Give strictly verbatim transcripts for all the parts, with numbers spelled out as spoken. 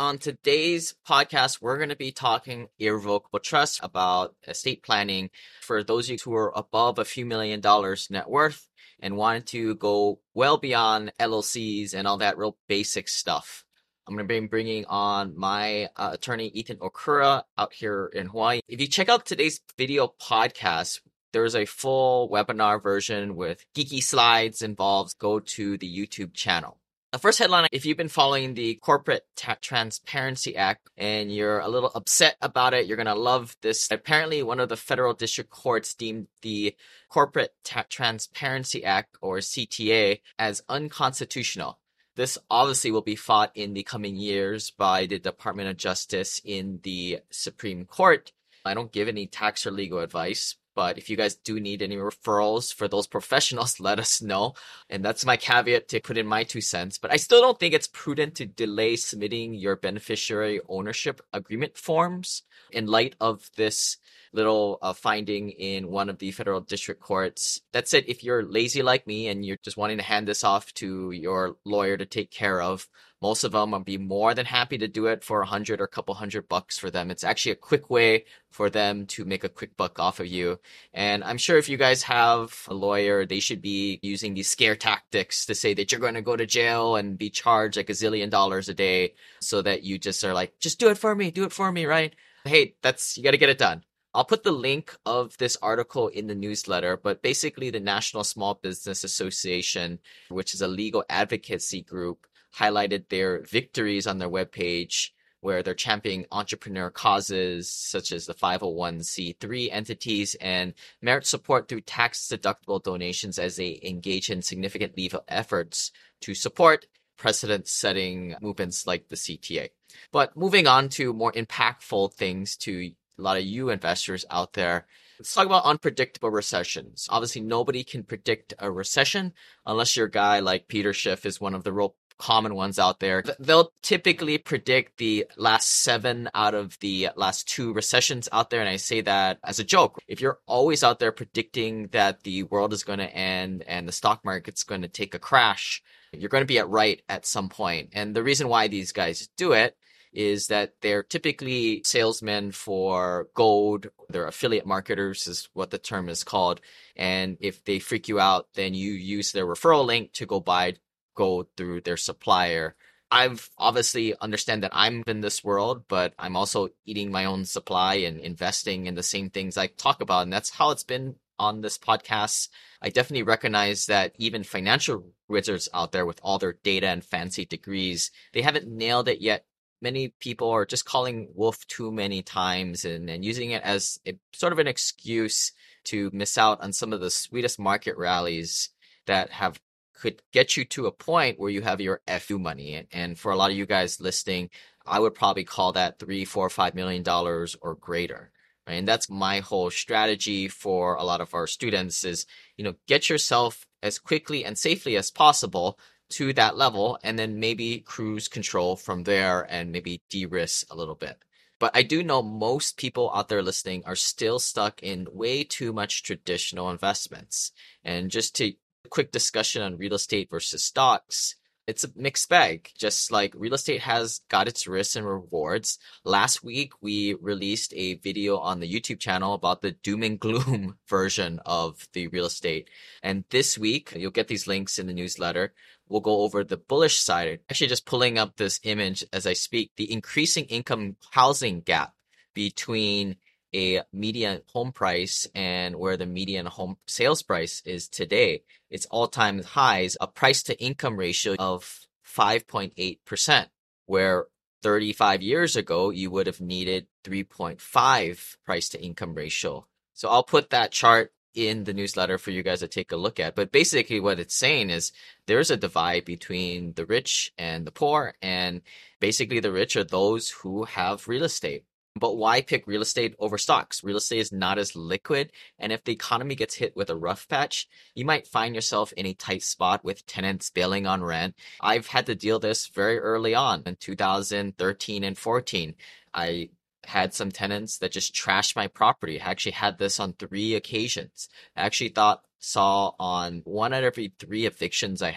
On today's podcast, we're going to be talking irrevocable trust about estate planning for those of you who are above a few million dollars net worth and wanted to go well beyond L L Cs and all that real basic stuff. I'm going to be bringing on my uh, attorney, Ethan Okura, out here in Hawaii. If you check out today's video podcast, there's a full webinar version with geeky slides involved. Go to the YouTube channel. The first headline, if you've been following the Corporate Ta- Transparency Act and you're a little upset about it, you're going to love this. Apparently, one of the federal district courts deemed the Corporate Ta- Transparency Act, or C T A, as unconstitutional. This obviously will be fought in the coming years by the Department of Justice in the Supreme Court. I don't give any tax or legal advice, but if you guys do need any referrals for those professionals, let us know. And that's my caveat to put in my two cents. But I still don't think it's prudent to delay submitting your beneficiary ownership agreement forms in light of this little uh, finding in one of the federal district courts. That said, if you're lazy like me and you're just wanting to hand this off to your lawyer to take care of, most of them will be more than happy to do it for a hundred or a couple hundred bucks for them. It's actually a quick way for them to make a quick buck off of you. And I'm sure if you guys have a lawyer, they should be using these scare tactics to say that you're going to go to jail and be charged like a zillion dollars a day so that you just are like, just do it for me, do it for me, right? Hey, that's, you got to get it done. I'll put the link of this article in the newsletter, but basically the National Small Business Association, which is a legal advocacy group, highlighted their victories on their webpage where they're championing entrepreneur causes such as the five oh one c three entities and merit support through tax-deductible donations as they engage in significant legal efforts to support precedent-setting movements like the C T A. But moving on to more impactful things to a lot of you investors out there, let's talk about unpredictable recessions. Obviously, nobody can predict a recession unless your guy like Peter Schiff is one of the real common ones out there. They'll typically predict the last seven out of the last two recessions out there. And I say that as a joke. If you're always out there predicting that the world is going to end and the stock market's going to take a crash, you're going to be at right at some point. And the reason why these guys do it is that they're typically salesmen for gold. They're affiliate marketers is what the term is called. And if they freak you out, then you use their referral link to go buy gold through their supplier. I've obviously understand that I'm in this world, but I'm also eating my own supply and investing in the same things I talk about. And that's how it's been on this podcast. I definitely recognize that even financial wizards out there with all their data and fancy degrees, they haven't nailed it yet. Many people are just calling wolf too many times and, and using it as a, sort of an excuse to miss out on some of the sweetest market rallies that have could get you to a point where you have your F U money. And, and for a lot of you guys listening, I would probably call that three, four, five million dollars or greater. Right? And that's my whole strategy for a lot of our students is, you know, get yourself as quickly and safely as possible to that level, and then maybe cruise control from there and maybe de-risk a little bit. But I do know most people out there listening are still stuck in way too much traditional investments. And just to quick discussion on real estate versus stocks, it's a mixed bag. Just like real estate has got its risks and rewards. Last week, we released a video on the YouTube channel about the doom and gloom version of the real estate. And this week, you'll get these links in the newsletter. We'll go over the bullish side. Actually, just pulling up this image as I speak, the increasing income housing gap between a median home price and where the median home sales price is today. It's all-time highs, a price to income ratio of five point eight percent, where thirty-five years ago, you would have needed three point five price to income ratio. So I'll put that chart in the newsletter for you guys to take a look at. But basically what it's saying is there's a divide between the rich and the poor. And basically the rich are those who have real estate. But why pick real estate over stocks? Real estate is not as liquid. And if the economy gets hit with a rough patch, you might find yourself in a tight spot with tenants bailing on rent. I've had to deal this very early on in two thousand thirteen and fourteen. I had some tenants that just trashed my property. I actually had this on three occasions. I actually thought saw on one out of every three evictions I had,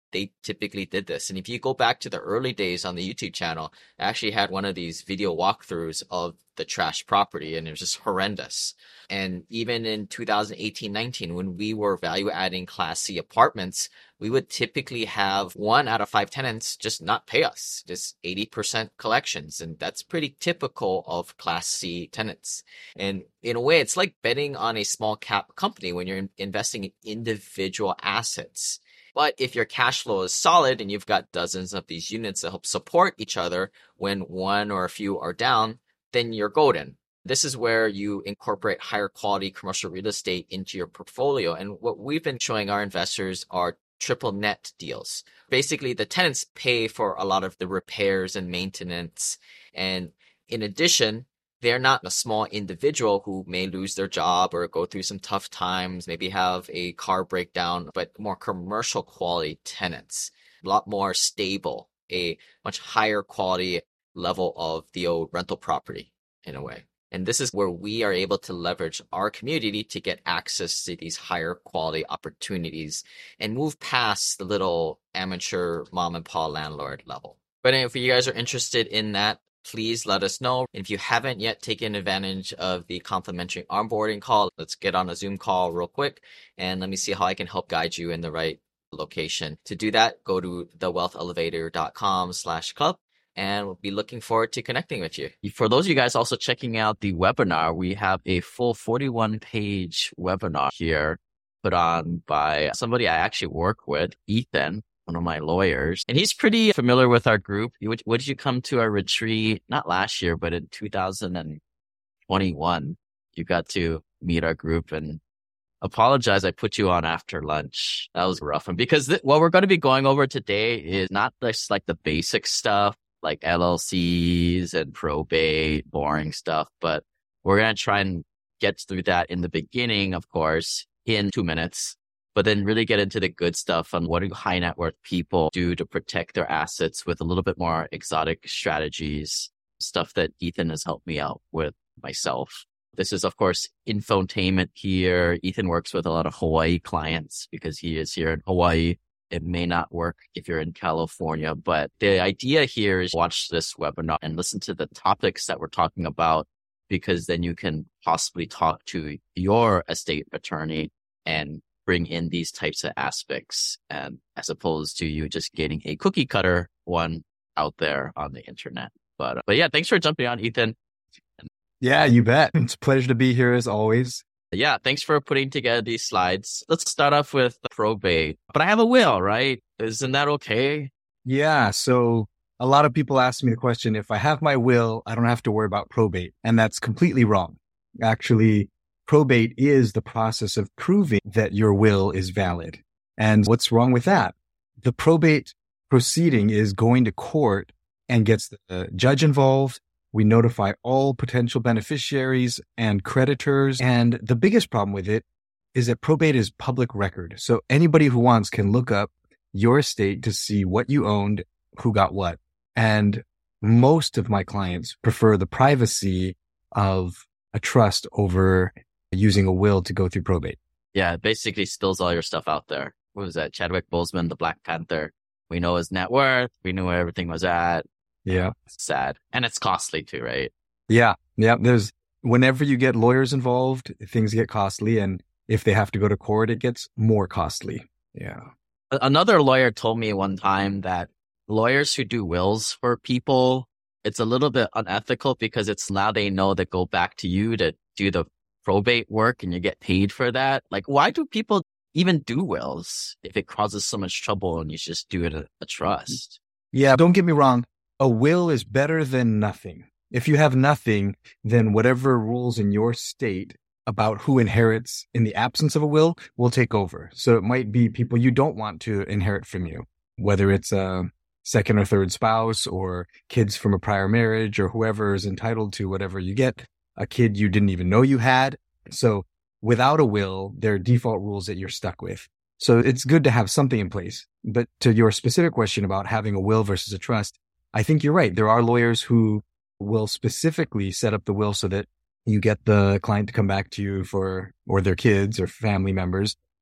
they typically did this. And if you go back to the early days on the YouTube channel, I actually had one of these video walkthroughs of the trash property, and it was just horrendous. And even in two thousand eighteen nineteen, when we were value adding Class C apartments, we would typically have one out of five tenants just not pay us, just eighty percent collections. And that's pretty typical of Class C tenants. And in a way, it's like betting on a small cap company when you're in- investing in individual assets. But if your cash flow is solid and you've got dozens of these units that help support each other when one or a few are down, then you're golden. This is where you incorporate higher quality commercial real estate into your portfolio. And what we've been showing our investors are triple net deals. Basically, the tenants pay for a lot of the repairs and maintenance. And in addition, they're not a small individual who may lose their job or go through some tough times, maybe have a car breakdown, but more commercial quality tenants, a lot more stable, a much higher quality level of the old rental property in a way. And this is where we are able to leverage our community to get access to these higher quality opportunities and move past the little amateur mom and pop landlord level. But if you guys are interested in that, please let us know. If you haven't yet taken advantage of the complimentary onboarding call, let's get on a Zoom call real quick and let me see how I can help guide you in the right location. To do that, go to thewealthelevator.com slash club. And we'll be looking forward to connecting with you. For those of you guys also checking out the webinar, we have a full forty-one page webinar here put on by somebody I actually work with, Ethan, one of my lawyers. And he's pretty familiar with our group. What did you come to our retreat? Not last year, but in two thousand twenty-one, you got to meet our group, and apologize I put you on after lunch. That was rough. And because th- what we're going to be going over today is not just like the basic stuff, like L L Cs and probate, boring stuff, but we're going to try and get through that in the beginning, of course, in two minutes, but then really get into the good stuff on what do high net worth people do to protect their assets with a little bit more exotic strategies, stuff that Ethan has helped me out with myself. This is, of course, infotainment here. Ethan works with a lot of Hawaii clients because he is here in Hawaii. It may not work if you're in California, but the idea here is watch this webinar and listen to the topics that we're talking about, because then you can possibly talk to your estate attorney and bring in these types of aspects, and as opposed to you just getting a cookie cutter one out there on the internet. But, but yeah, thanks for jumping on, Ethan. Yeah, you bet. It's a pleasure to be here as always. Yeah, thanks for putting together these slides. Let's start off with the probate. But I have a will, right? Isn't that okay? Yeah, so a lot of people ask me the question, if I have my will, I don't have to worry about probate. And that's completely wrong. Actually, probate is the process of proving that your will is valid. And what's wrong with that? The probate proceeding is going to court and gets the judge involved. We notify all potential beneficiaries and creditors. And the biggest problem with it is that probate is public record. So anybody who wants can look up your estate to see what you owned, who got what. And most of my clients prefer the privacy of a trust over using a will to go through probate. Yeah, it basically spills all your stuff out there. What was that? Chadwick Boseman, the Black Panther. We know his net worth. We knew where everything was at. Yeah. It's sad. And it's costly too, right? Yeah. Yeah. There's, whenever you get lawyers involved, things get costly. And if they have to go to court, it gets more costly. Yeah. Another lawyer told me one time that lawyers who do wills for people, it's a little bit unethical because it's now they know that go back to you to do the probate work and you get paid for that. Like, why do people even do wills if it causes so much trouble and you just do it a, a trust? Yeah. Don't get me wrong. A will is better than nothing. If you have nothing, then whatever rules in your state about who inherits in the absence of a will will take over. So it might be people you don't want to inherit from you, whether it's a second or third spouse or kids from a prior marriage or whoever is entitled to whatever you get, a kid you didn't even know you had. So without a will, there are default rules that you're stuck with. So it's good to have something in place. But to your specific question about having a will versus a trust, I think you're right. There are lawyers who will specifically set up the will so that you get the client to come back to you for, or their kids or family members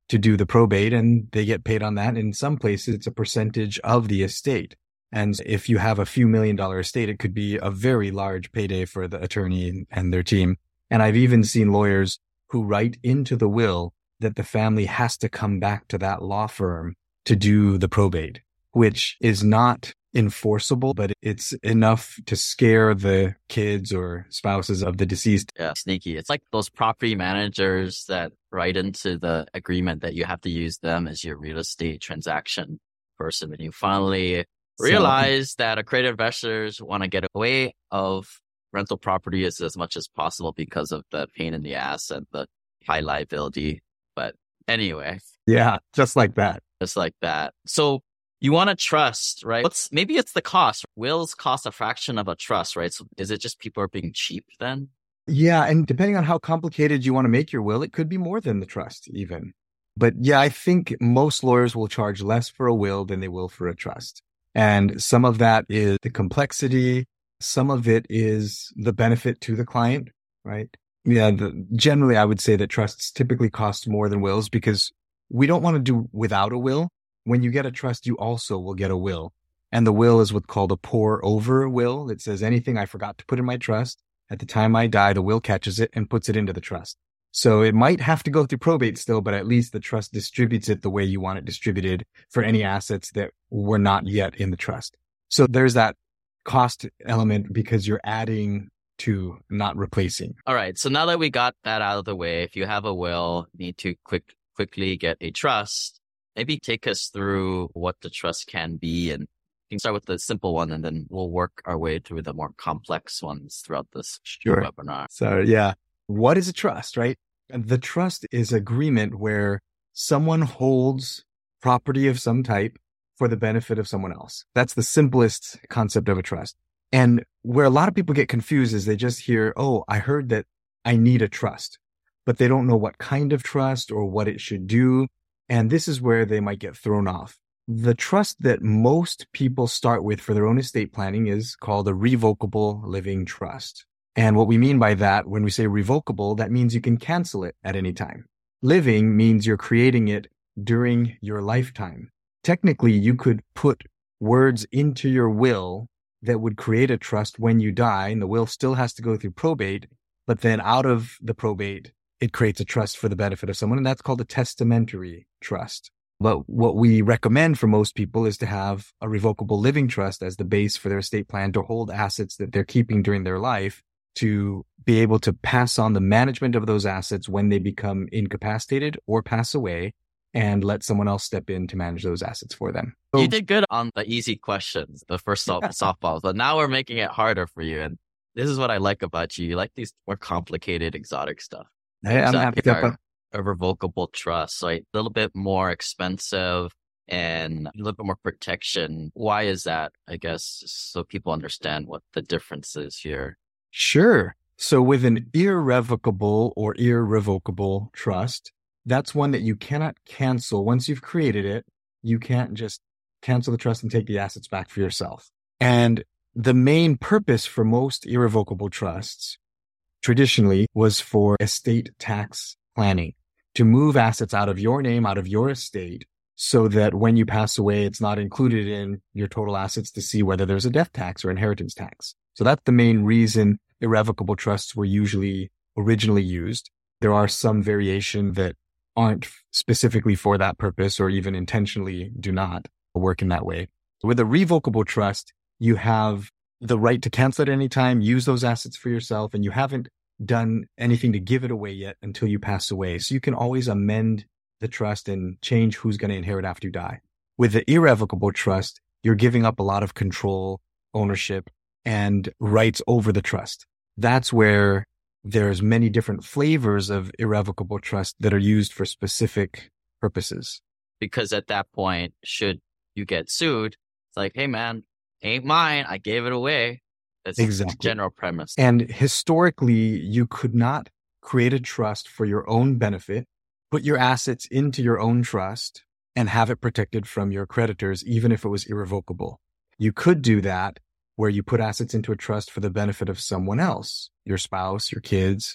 to do the probate, and they get paid on that. In some places, it's a percentage of the estate. And if you have a few million dollar estate, it could be a very large payday for the attorney and their team. And I've even seen lawyers who write into the will that the family has to come back to that law firm to do the probate, which is not enforceable, but it's enough to scare the kids or spouses of the deceased. Yeah, sneaky. It's like those property managers that write into the agreement that you have to use them as your real estate transaction person. And you finally realize so, that accredited investors want to get away of rental properties as much as possible because of the pain in the ass and the high liability. But anyway. Yeah, just like that. Just like that. So you want to trust, right? Let's, maybe it's the cost. Wills cost a fraction of a trust, right? So is it just people are being cheap then? Yeah. And depending on how complicated you want to make your will, it could be more than the trust even. But yeah, I think most lawyers will charge less for a will than they will for a trust. And some of that is the complexity. Some of it is the benefit to the client, right? Yeah. The, generally, I would say that trusts typically cost more than wills because we don't want to do without a will. When you get a trust, you also will get a will. And the will is what's called a pour over will. It says anything I forgot to put in my trust, at the time I die, the will catches it and puts it into the trust. So it might have to go through probate still, but at least the trust distributes it the way you want it distributed for any assets that were not yet in the trust. So there's that cost element because you're adding to, not replacing. All right. So now that we got that out of the way, if you have a will, you need to quick, quickly get a trust. Maybe take us through what the trust can be, and we can start with the simple one, and then we'll work our way through the more complex ones throughout this sure. webinar. So yeah, what is a trust, right? The trust is agreement where someone holds property of some type for the benefit of someone else. That's the simplest concept of a trust. And where a lot of people get confused is they just hear, oh, I heard that I need a trust, but they don't know what kind of trust or what it should do. And this is where they might get thrown off. The trust that most people start with for their own estate planning is called a revocable living trust. And what we mean by that, when we say revocable, that means you can cancel it at any time. Living means you're creating it during your lifetime. Technically, you could put words into your will that would create a trust when you die, and the will still has to go through probate, but then out of the probate, it creates a trust for the benefit of someone, and that's called a testamentary trust. But what we recommend for most people is to have a revocable living trust as the base for their estate plan to hold assets that they're keeping during their life, to be able to pass on the management of those assets when they become incapacitated or pass away, and let someone else step in to manage those assets for them. So, you did good on the easy questions, the first soft- softballs, but now we're making it harder for you. And this is what I like about you. You like these more complicated, exotic stuff. Hey, I'm happy to our, a revocable trust, so a little bit more expensive and a little bit more protection. Why is that? I guess so people understand what the difference is here. Sure. So with an irrevocable or irrevocable trust, that's one that you cannot cancel. Once you've created it, you can't just cancel the trust and take the assets back for yourself. And the main purpose for most irrevocable trusts traditionally was for estate tax planning, to move assets out of your name, out of your estate, so that when you pass away, it's not included in your total assets to see whether there's a death tax or inheritance tax. So that's the main reason irrevocable trusts were usually originally used. There are some variation that aren't specifically for that purpose or even intentionally do not work in that way. With a revocable trust, you have the right to cancel at any time, use those assets for yourself, and you haven't done anything to give it away yet until you pass away. So you can always amend the trust and change who's going to inherit after you die. With the irrevocable trust, you're giving up a lot of control, ownership, and rights over the trust. That's where there's many different flavors of irrevocable trust that are used for specific purposes. Because at that point, should you get sued, it's like, hey man, ain't mine, I gave it away. That's exactly the general premise. And historically, you could not create a trust for your own benefit, put your assets into your own trust, and have it protected from your creditors, even if it was irrevocable. You could do that where you put assets into a trust for the benefit of someone else, your spouse, your kids,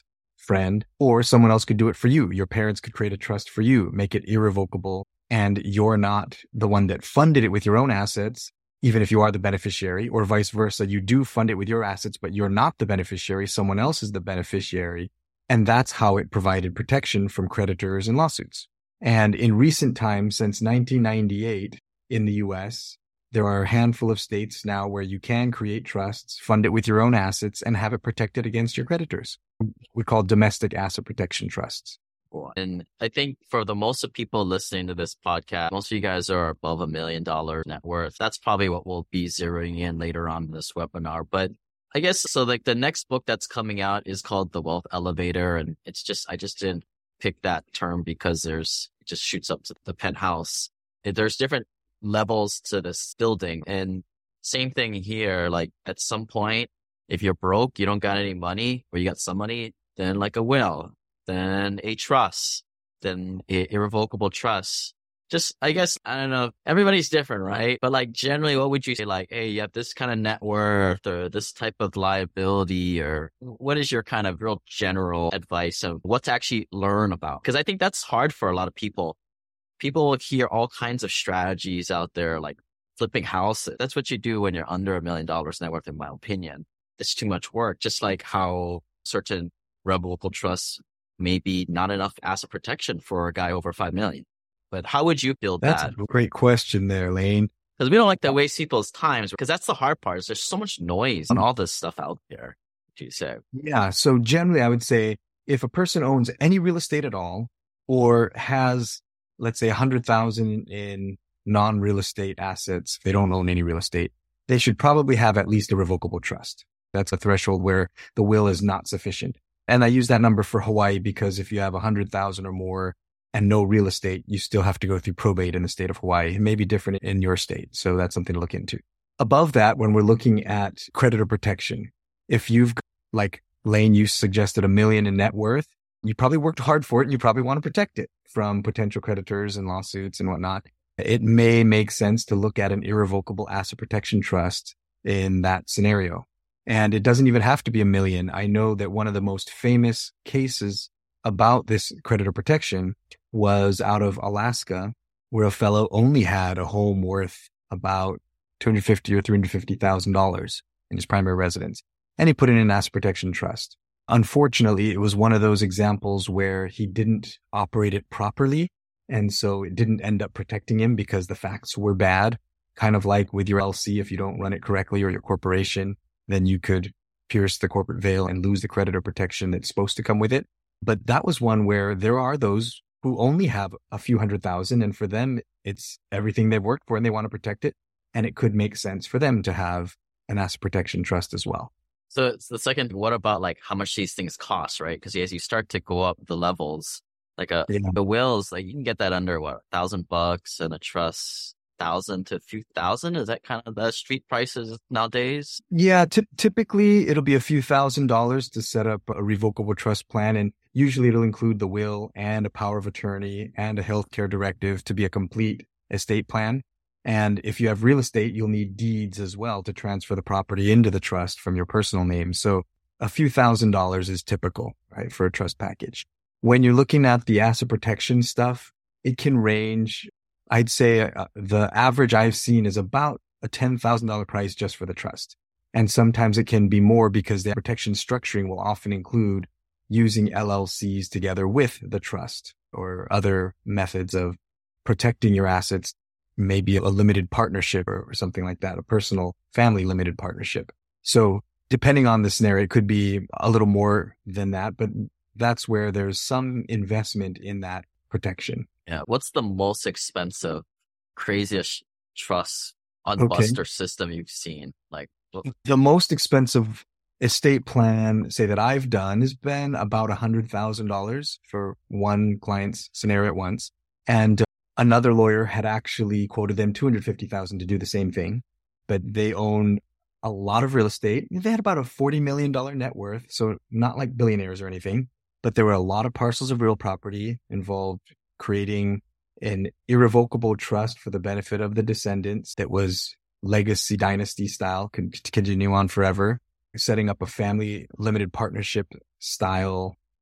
friend, or someone else could do it for you. Your parents could create a trust for you, make it irrevocable, and you're not the one that funded it with your own assets, even if you are the beneficiary, or vice versa. You do fund it with your assets, but you're not the beneficiary. Someone else is the beneficiary. And that's how it provided protection from creditors and lawsuits. And in recent times, since nineteen ninety-eight in the U S, there are a handful of states now where you can create trusts, fund it with your own assets, and have it protected against your creditors. We call domestic asset protection trusts. And I think for the most of people listening to this podcast, most of you guys are above a million dollar net worth. That's probably what we'll be zeroing in later on in this webinar. But I guess, so like the next book that's coming out is called The Wealth Elevator. And it's just, I just didn't pick that term because there's, it just shoots up to the penthouse. There's different levels to this building. And same thing here, like at some point, if you're broke, you don't got any money, or you got some money, then like a will, then a trust, then a irrevocable trust. Just, I guess, I don't know, everybody's different, right? But like generally, what would you say? Like, hey, you have this kind of net worth or this type of liability, or what is your kind of real general advice of what to actually learn about? Because I think that's hard for a lot of people. People hear all kinds of strategies out there, like flipping houses. That's what you do when you're under a million dollars net worth, in my opinion. It's too much work, just like how certain revocable trusts may be not enough asset protection for a guy over five million. But how would you build That's that? That's a great question there, Lane. Because we don't like to waste people's times, because that's the hard part. Is there's so much noise and all this stuff out there, do you say? Yeah. So generally, I would say if a person owns any real estate at all, or has, let's say, one hundred thousand in non-real estate assets, they don't own any real estate, they should probably have at least a revocable trust. That's a threshold where the will is not sufficient. And I use that number for Hawaii because if you have one hundred thousand or more and no real estate, you still have to go through probate in the state of Hawaii. It may be different in your state. So that's something to look into. Above that, when we're looking at creditor protection, if you've, like Lane, you suggested a million in net worth, you probably worked hard for it and you probably want to protect it from potential creditors and lawsuits and whatnot. It may make sense to look at an irrevocable asset protection trust in that scenario. And it doesn't even have to be a million. I know that one of the most famous cases about this creditor protection was out of Alaska, where a fellow only had a home worth about two hundred fifty thousand dollars or three hundred fifty thousand dollars in his primary residence. And he put it in an asset protection trust. Unfortunately, it was one of those examples where he didn't operate it properly. And so it didn't end up protecting him because the facts were bad. Kind of like with your L C, if you don't run it correctly, or your corporation, then you could pierce the corporate veil and lose the creditor protection that's supposed to come with it. But that was one where there are those who only have a few hundred thousand, and for them, it's everything they've worked for and they want to protect it. And it could make sense for them to have an asset protection trust as well. So it's the second, what about like how much these things cost, right? Because as you start to go up the levels, like a, yeah. the wills, like you can get that under what, a thousand bucks, and a trust, thousand to a few thousand. Is that kind of the street prices nowadays? Yeah, t- typically it'll be a few thousand dollars to set up a revocable trust plan. And usually it'll include the will and a power of attorney and a healthcare directive to be a complete estate plan. And if you have real estate, you'll need deeds as well to transfer the property into the trust from your personal name. So a few thousand dollars is typical, right, for a trust package. When you're looking at the asset protection stuff, it can range. I'd say uh, the average I've seen is about a ten thousand dollars price just for the trust. And sometimes it can be more because the protection structuring will often include using L L Cs together with the trust or other methods of protecting your assets, maybe a limited partnership or, or something like that, a personal family limited partnership. So depending on the scenario, it could be a little more than that, but that's where there's some investment in that protection. Yeah. What's the most expensive, craziest trust unbuster okay. system you've seen? Like what? The most expensive estate plan, say, that I've done has been about one hundred thousand dollars for one client's scenario at once. And uh, another lawyer had actually quoted them two hundred fifty thousand dollars to do the same thing, but they own a lot of real estate. They had about a forty million dollars net worth, so not like billionaires or anything, but there were a lot of parcels of real property involved, creating an irrevocable trust for the benefit of the descendants that was legacy dynasty style, could continue on forever, setting up a family limited partnership style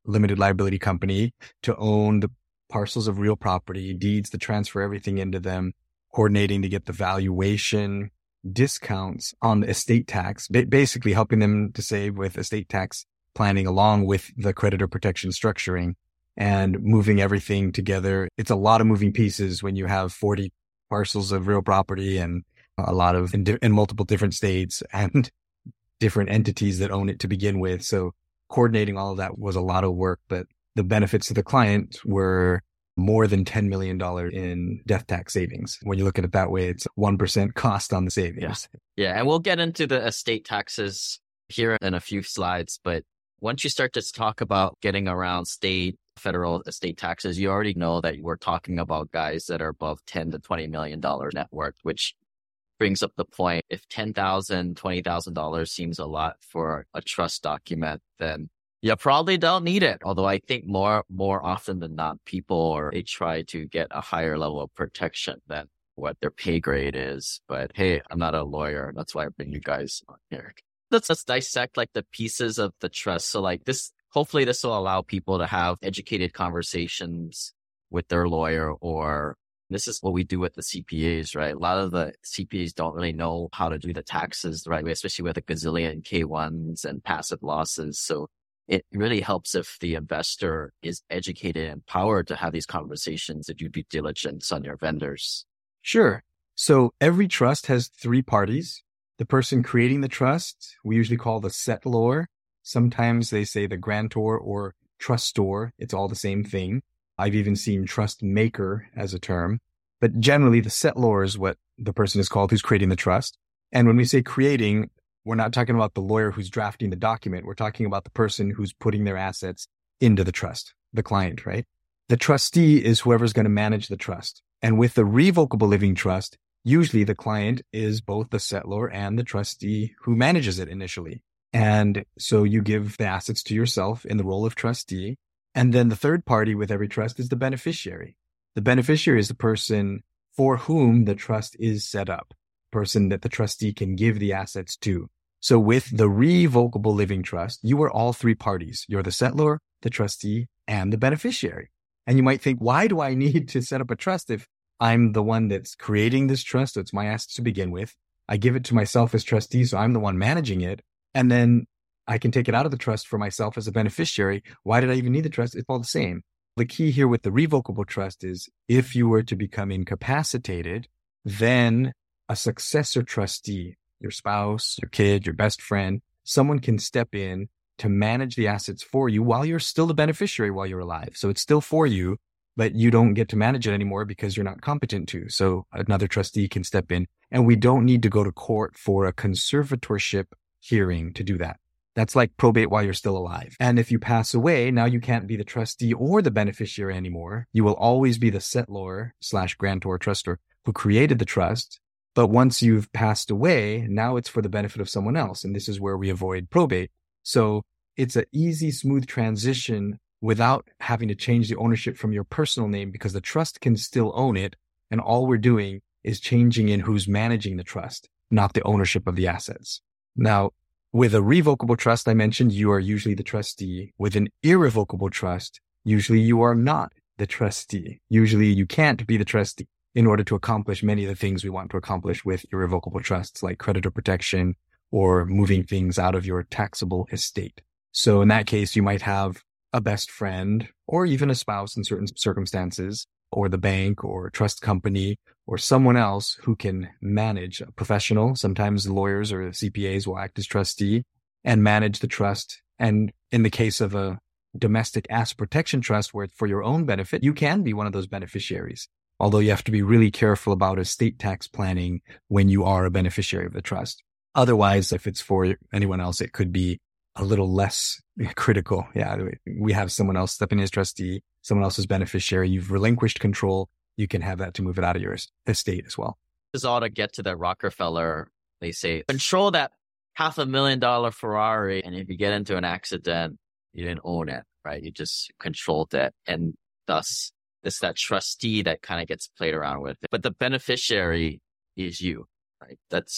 limited liability company to own the parcels of real property, deeds to transfer everything into them, coordinating to get the valuation, discounts on the estate tax, ba- basically helping them to save with estate tax planning along with the creditor protection structuring and moving everything together. It's a lot of moving pieces when you have forty parcels of real property and a lot of in, di- in multiple different states and different entities that own it to begin with. So coordinating all of that was a lot of work, but the benefits to the client were more than ten million dollars in death tax savings. When you look at it that way, it's one percent cost on the savings. Yeah. yeah. And we'll get into the estate taxes here in a few slides. But once you start to talk about getting around state, federal estate taxes, you already know that we're talking about guys that are above ten to twenty million dollars net worth, which brings up the point. If ten thousand dollars, twenty thousand dollars seems a lot for a trust document, then you probably don't need it. Although I think more more often than not, people or they try to get a higher level of protection than what their pay grade is. But hey, I'm not a lawyer. That's why I bring you guys on here. Let's, let's dissect like the pieces of the trust. So like this, hopefully this will allow people to have educated conversations with their lawyer, or this is what we do with the C P As, right? A lot of the C P As don't really know how to do the taxes the right way, especially with a gazillion K ones and passive losses. So it really helps if the investor is educated and empowered to have these conversations, to do due diligence on your vendors. Sure. So every trust has three parties. The person creating the trust, we usually call the settlor. Sometimes they say the grantor or trustor. It's all the same thing. I've even seen trust maker as a term. But generally, the settlor is what the person is called who's creating the trust. And when we say creating, we're not talking about the lawyer who's drafting the document. We're talking about the person who's putting their assets into the trust, the client, right? The trustee is whoever's going to manage the trust. And with the revocable living trust, usually the client is both the settlor and the trustee who manages it initially. And so you give the assets to yourself in the role of trustee. And then the third party with every trust is the beneficiary. The beneficiary is the person for whom the trust is set up, person that the trustee can give the assets to. So with the revocable living trust, you are all three parties. You're the settlor, the trustee, and the beneficiary. And you might think, why do I need to set up a trust if I'm the one that's creating this trust? So it's my assets to begin with. I give it to myself as trustee, so I'm the one managing it. And then I can take it out of the trust for myself as a beneficiary. Why did I even need the trust? It's all the same. The key here with the revocable trust is if you were to become incapacitated, then a successor trustee, your spouse, your kid, your best friend, someone can step in to manage the assets for you while you're still the beneficiary while you're alive. So it's still for you, but you don't get to manage it anymore because you're not competent to. So another trustee can step in, and we don't need to go to court for a conservatorship hearing to do that. That's like probate while you're still alive. And if you pass away, now you can't be the trustee or the beneficiary anymore. You will always be the settlor slash grantor trustor who created the trust. But once you've passed away, now it's for the benefit of someone else. And this is where we avoid probate. So it's an easy, smooth transition without having to change the ownership from your personal name because the trust can still own it. And all we're doing is changing in who's managing the trust, not the ownership of the assets. Now, with a revocable trust, I mentioned you are usually the trustee. With an irrevocable trust, usually you are not the trustee. Usually you can't be the trustee in order to accomplish many of the things we want to accomplish with irrevocable trusts, like creditor protection or moving things out of your taxable estate. So in that case, you might have a best friend or even a spouse in certain circumstances, or the bank or trust company or someone else who can manage a professional. Sometimes lawyers or C P As will act as trustee and manage the trust. And in the case of a domestic asset protection trust where it's for your own benefit, you can be one of those beneficiaries. Although you have to be really careful about estate tax planning when you are a beneficiary of the trust. Otherwise, if it's for anyone else, it could be a little less critical. Yeah, we have someone else stepping in as trustee, someone else's beneficiary. You've relinquished control. You can have that to move it out of your estate as well. This is all to get to that Rockefeller. They say, control that half a million dollar Ferrari. And if you get into an accident, you didn't own it, right? You just controlled it. And thus, it's that trustee that kind of gets played around with. But the beneficiary is you, right? That's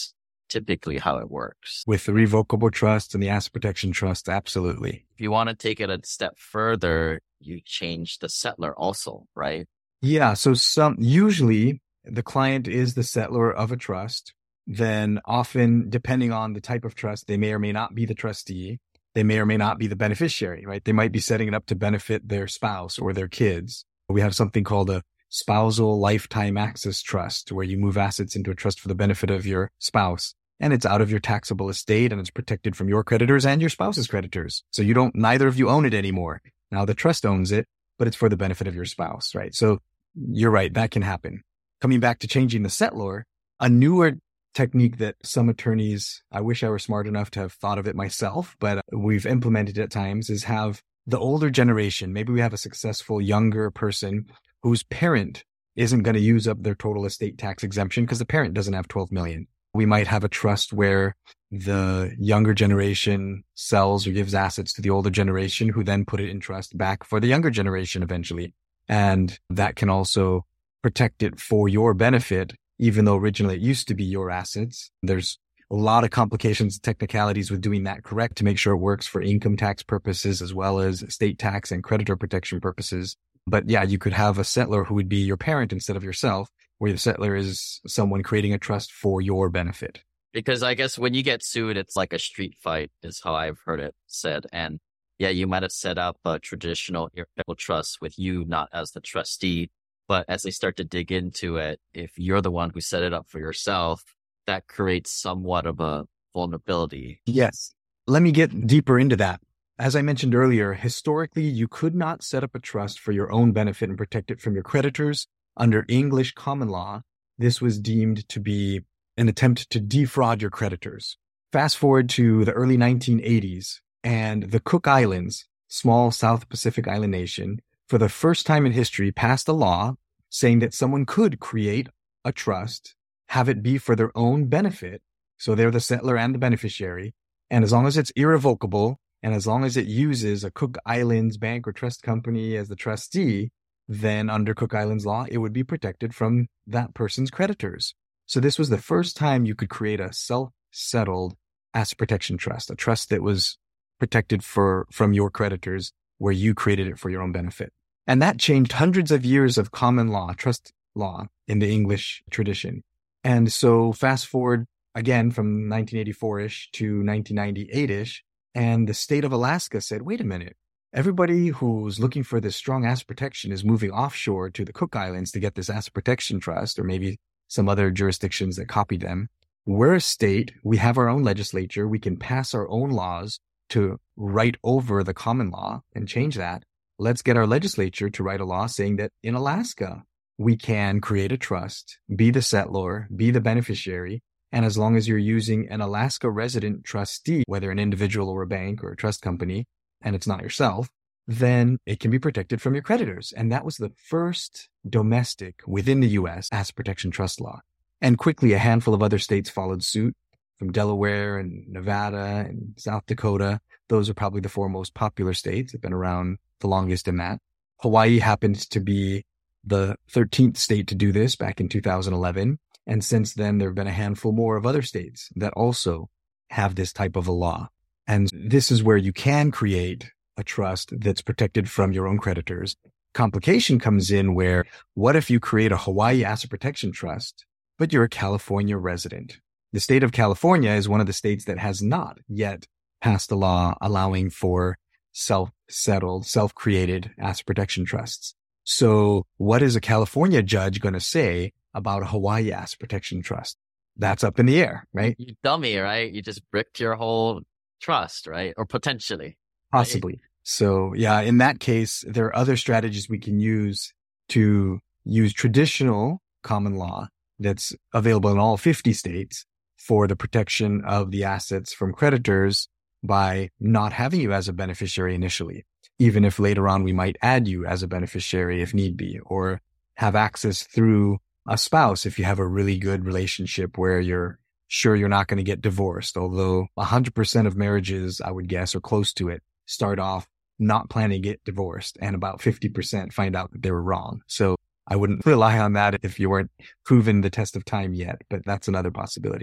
typically how it works. With the revocable trust and the asset protection trust, absolutely. If you want to take it a step further, you change the settlor also, right? Yeah. So some usually the client is the settlor of a trust. Then often, depending on the type of trust, they may or may not be the trustee. They may or may not be the beneficiary, right? They might be setting it up to benefit their spouse or their kids. We have something called a spousal lifetime access trust, where you move assets into a trust for the benefit of your spouse. And it's out of your taxable estate, and it's protected from your creditors and your spouse's creditors. So you don't, neither of you own it anymore. Now the trust owns it, but it's for the benefit of your spouse, right? So you're right, that can happen. Coming back to changing the settlor, a newer technique that some attorneys, I wish I were smart enough to have thought of it myself, but we've implemented at times, is have the older generation, maybe we have a successful younger person whose parent isn't going to use up their total estate tax exemption because the parent doesn't have twelve million. We might have a trust where the younger generation sells or gives assets to the older generation, who then put it in trust back for the younger generation eventually. And that can also protect it for your benefit, even though originally it used to be your assets. There's a lot of complications and technicalities with doing that correct to make sure it works for income tax purposes as well as estate tax and creditor protection purposes. But yeah, you could have a settlor who would be your parent instead of yourself, where the settlor is someone creating a trust for your benefit. Because I guess when you get sued, it's like a street fight is how I've heard it said. And yeah, you might have set up a traditional irrevocable trust with you not as the trustee. But as they start to dig into it, if you're the one who set it up for yourself, that creates somewhat of a vulnerability. Yes. Let me get deeper into that. As I mentioned earlier, historically, you could not set up a trust for your own benefit and protect it from your creditors. Under English common law, this was deemed to be an attempt to defraud your creditors. Fast forward to the early nineteen eighties, and the Cook Islands, small South Pacific island nation, for the first time in history, passed a law saying that someone could create a trust, have it be for their own benefit. So they're the settlor and the beneficiary. And as long as it's irrevocable, and as long as it uses a Cook Islands bank or trust company as the trustee, then under Cook Islands law, it would be protected from that person's creditors. So this was the first time you could create a self-settled asset protection trust, a trust that was protected for from your creditors, where you created it for your own benefit. And that changed hundreds of years of common law, trust law in the English tradition. And so fast forward again from nineteen eighty-four-ish to nineteen ninety-eight-ish, and the state of Alaska said, wait a minute, everybody who's looking for this strong asset protection is moving offshore to the Cook Islands to get this asset protection trust, or maybe some other jurisdictions that copied them. We're a state, we have our own legislature, we can pass our own laws to write over the common law and change that. Let's get our legislature to write a law saying that in Alaska, we can create a trust, be the settlor, be the beneficiary. And as long as you're using an Alaska resident trustee, whether an individual or a bank or a trust company, and it's not yourself, then it can be protected from your creditors. And that was the first domestic within the U S asset protection trust law. And quickly, a handful of other states followed suit, from Delaware and Nevada and South Dakota. Those are probably the four most popular states. They've been around the longest in that. Hawaii happened to be the thirteenth state to do this back in two thousand eleven. And since then, there have been a handful more of other states that also have this type of a law. And this is where you can create a trust that's protected from your own creditors. Complication comes in where, what if you create a Hawaii asset protection trust, but you're a California resident? The state of California is one of the states that has not yet passed a law allowing for self-settled, self-created asset protection trusts. So what is a California judge going to say about a Hawaii asset protection trust? That's up in the air, right? You dummy, right? You just bricked your whole trust, right? Or potentially. Possibly. Right? So yeah, in that case, there are other strategies we can use to use traditional common law that's available in all fifty states for the protection of the assets from creditors by not having you as a beneficiary initially, even if later on we might add you as a beneficiary if need be, or have access through a spouse if you have a really good relationship where you're sure you're not going to get divorced. Although one hundred percent of marriages, I would guess, or close to it, start off not planning to get divorced, and about fifty percent find out that they were wrong. So I wouldn't rely on that if you weren't proven the test of time yet, but that's another possibility.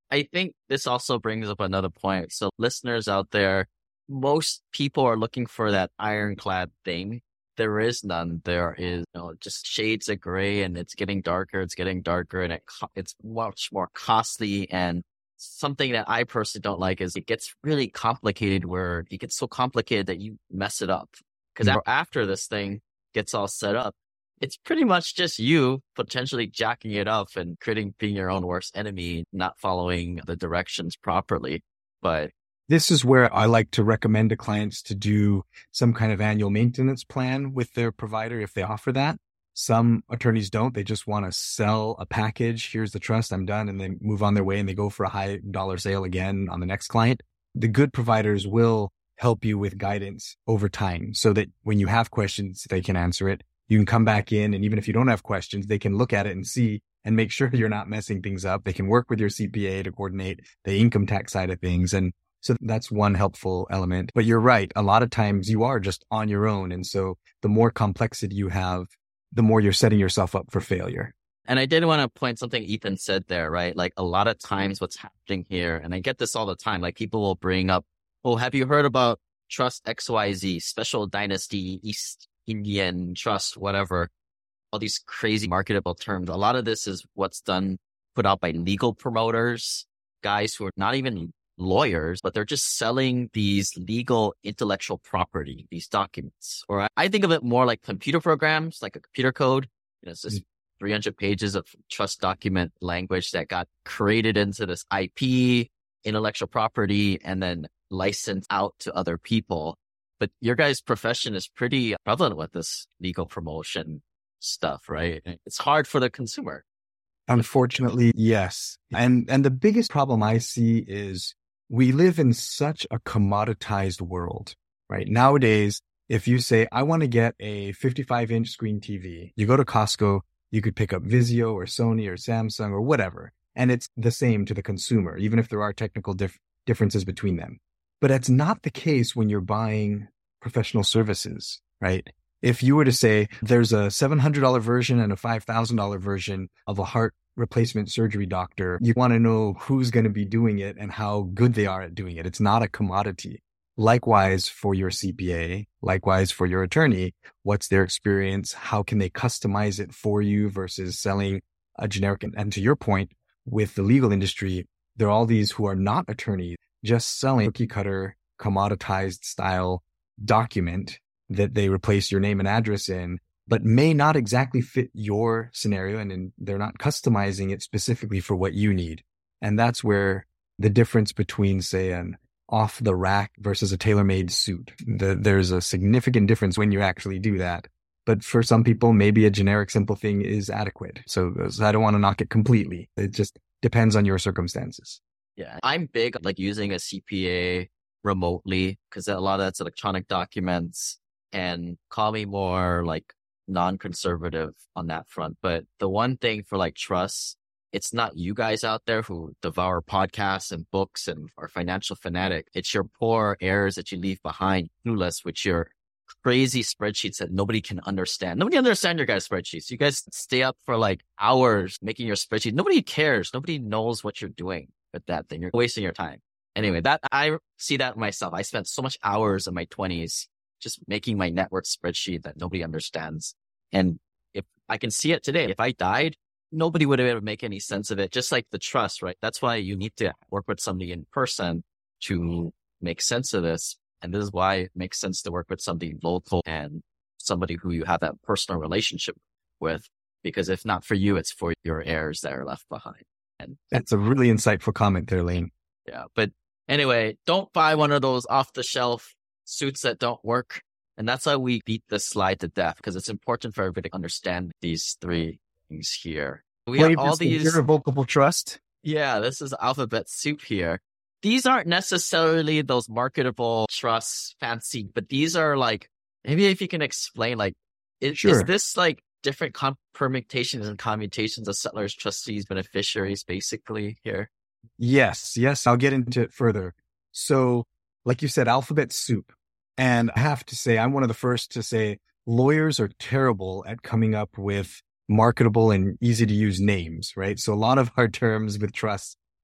I think this also brings up another point. So listeners out there, most people are looking for that ironclad thing. There is none. There is, you know, just shades of gray, and it's getting darker. It's getting darker, and it it's much more costly. And something that I personally don't like is it gets really complicated, where it gets so complicated that you mess it up. Because Yeah. after this thing gets all set up, it's pretty much just you potentially jacking it up and creating being your own worst enemy, not following the directions properly. But This is where I like to recommend to clients to do some kind of annual maintenance plan with their provider if they offer that. Some attorneys don't. They just want to sell a package. Here's the trust. I'm done. And they move on their way and they go for a high dollar sale again on the next client. The good providers will help you with guidance over time so that when you have questions, they can answer it. You can come back in, and even if you don't have questions, they can look at it and see and make sure you're not messing things up. They can work with your C P A to coordinate the income tax side of things. And so that's one helpful element. But you're right. A lot of times you are just on your own. And so the more complexity you have, the more you're setting yourself up for failure. And I did want to point something Ethan said there, right? Like a lot of times what's happening here, and I get this all the time, like people will bring up, oh, have you heard about Trust X Y Z, Special Dynasty, East Indian Trust, whatever, all these crazy marketable terms. A lot of this is what's done, put out by legal promoters, guys who are not even lawyers, but they're just selling these legal intellectual property, these documents. Or I think of it more like computer programs, like a computer code. You know, it's just three hundred pages of trust document language that got created into this I P, intellectual property, and then licensed out to other people. But your guys' profession is pretty prevalent with this legal promotion stuff, right? It's hard for the consumer. Unfortunately, yes. And and the biggest problem I see is we live in such a commoditized world, right? Nowadays, if you say, I want to get a fifty-five inch screen T V, you go to Costco, you could pick up Vizio or Sony or Samsung or whatever, and it's the same to the consumer, even if there are technical dif- differences between them. But that's not the case when you're buying professional services, right? If you were to say there's a seven hundred dollars version and a five thousand dollars version of a heart replacement surgery doctor, you want to know who's going to be doing it and how good they are at doing it. It's not a commodity. Likewise for your C P A, likewise for your attorney, what's their experience? How can they customize it for you versus selling a generic? And to your point, with the legal industry, there are all these who are not attorneys, just selling cookie cutter, commoditized style document that they replace your name and address in, but may not exactly fit your scenario, and in, they're not customizing it specifically for what you need. And that's where the difference between, say, an off-the-rack versus a tailor-made suit, the, there's a significant difference when you actually do that. But for some people, maybe a generic simple thing is adequate. So, so I don't want to knock it completely. It just depends on your circumstances. Yeah, I'm big like using a C P A remotely because a lot of that's electronic documents, and call me more like non-conservative on that front. But the one thing for like trust, it's not you guys out there who devour podcasts and books and are financial fanatic. It's your poor heirs that you leave behind, clueless with your crazy spreadsheets that nobody can understand. Nobody understands your guys' spreadsheets. You guys stay up for like hours making your spreadsheet. Nobody cares. Nobody knows what you're doing with that thing. You're wasting your time. Anyway, that I see that myself. I spent so much hours in my twenties just making my net worth spreadsheet that nobody understands. And if I can see it today, if I died, nobody would have been able to make any sense of it. Just like the trust, right? That's why you need to work with somebody in person to make sense of this. And this is why it makes sense to work with somebody local and somebody who you have that personal relationship with. Because if not for you, it's for your heirs that are left behind. And that's a really insightful comment there, Lane. Yeah. But anyway, don't buy one of those off the shelf suits that don't work. And that's why we beat this slide to death, because it's important for everybody to understand these three things here. We have all these irrevocable trust. Yeah, this is alphabet soup here. These aren't necessarily those marketable trusts, fancy, but these are like, maybe if you can explain, like, is, sure. is this like different com- permutations and commutations of settlers, trustees, beneficiaries, basically here? Yes, yes. I'll get into it further. So, like you said, alphabet soup. And I have to say, I'm one of the first to say lawyers are terrible at coming up with marketable and easy to use names, right? So a lot of our terms with trusts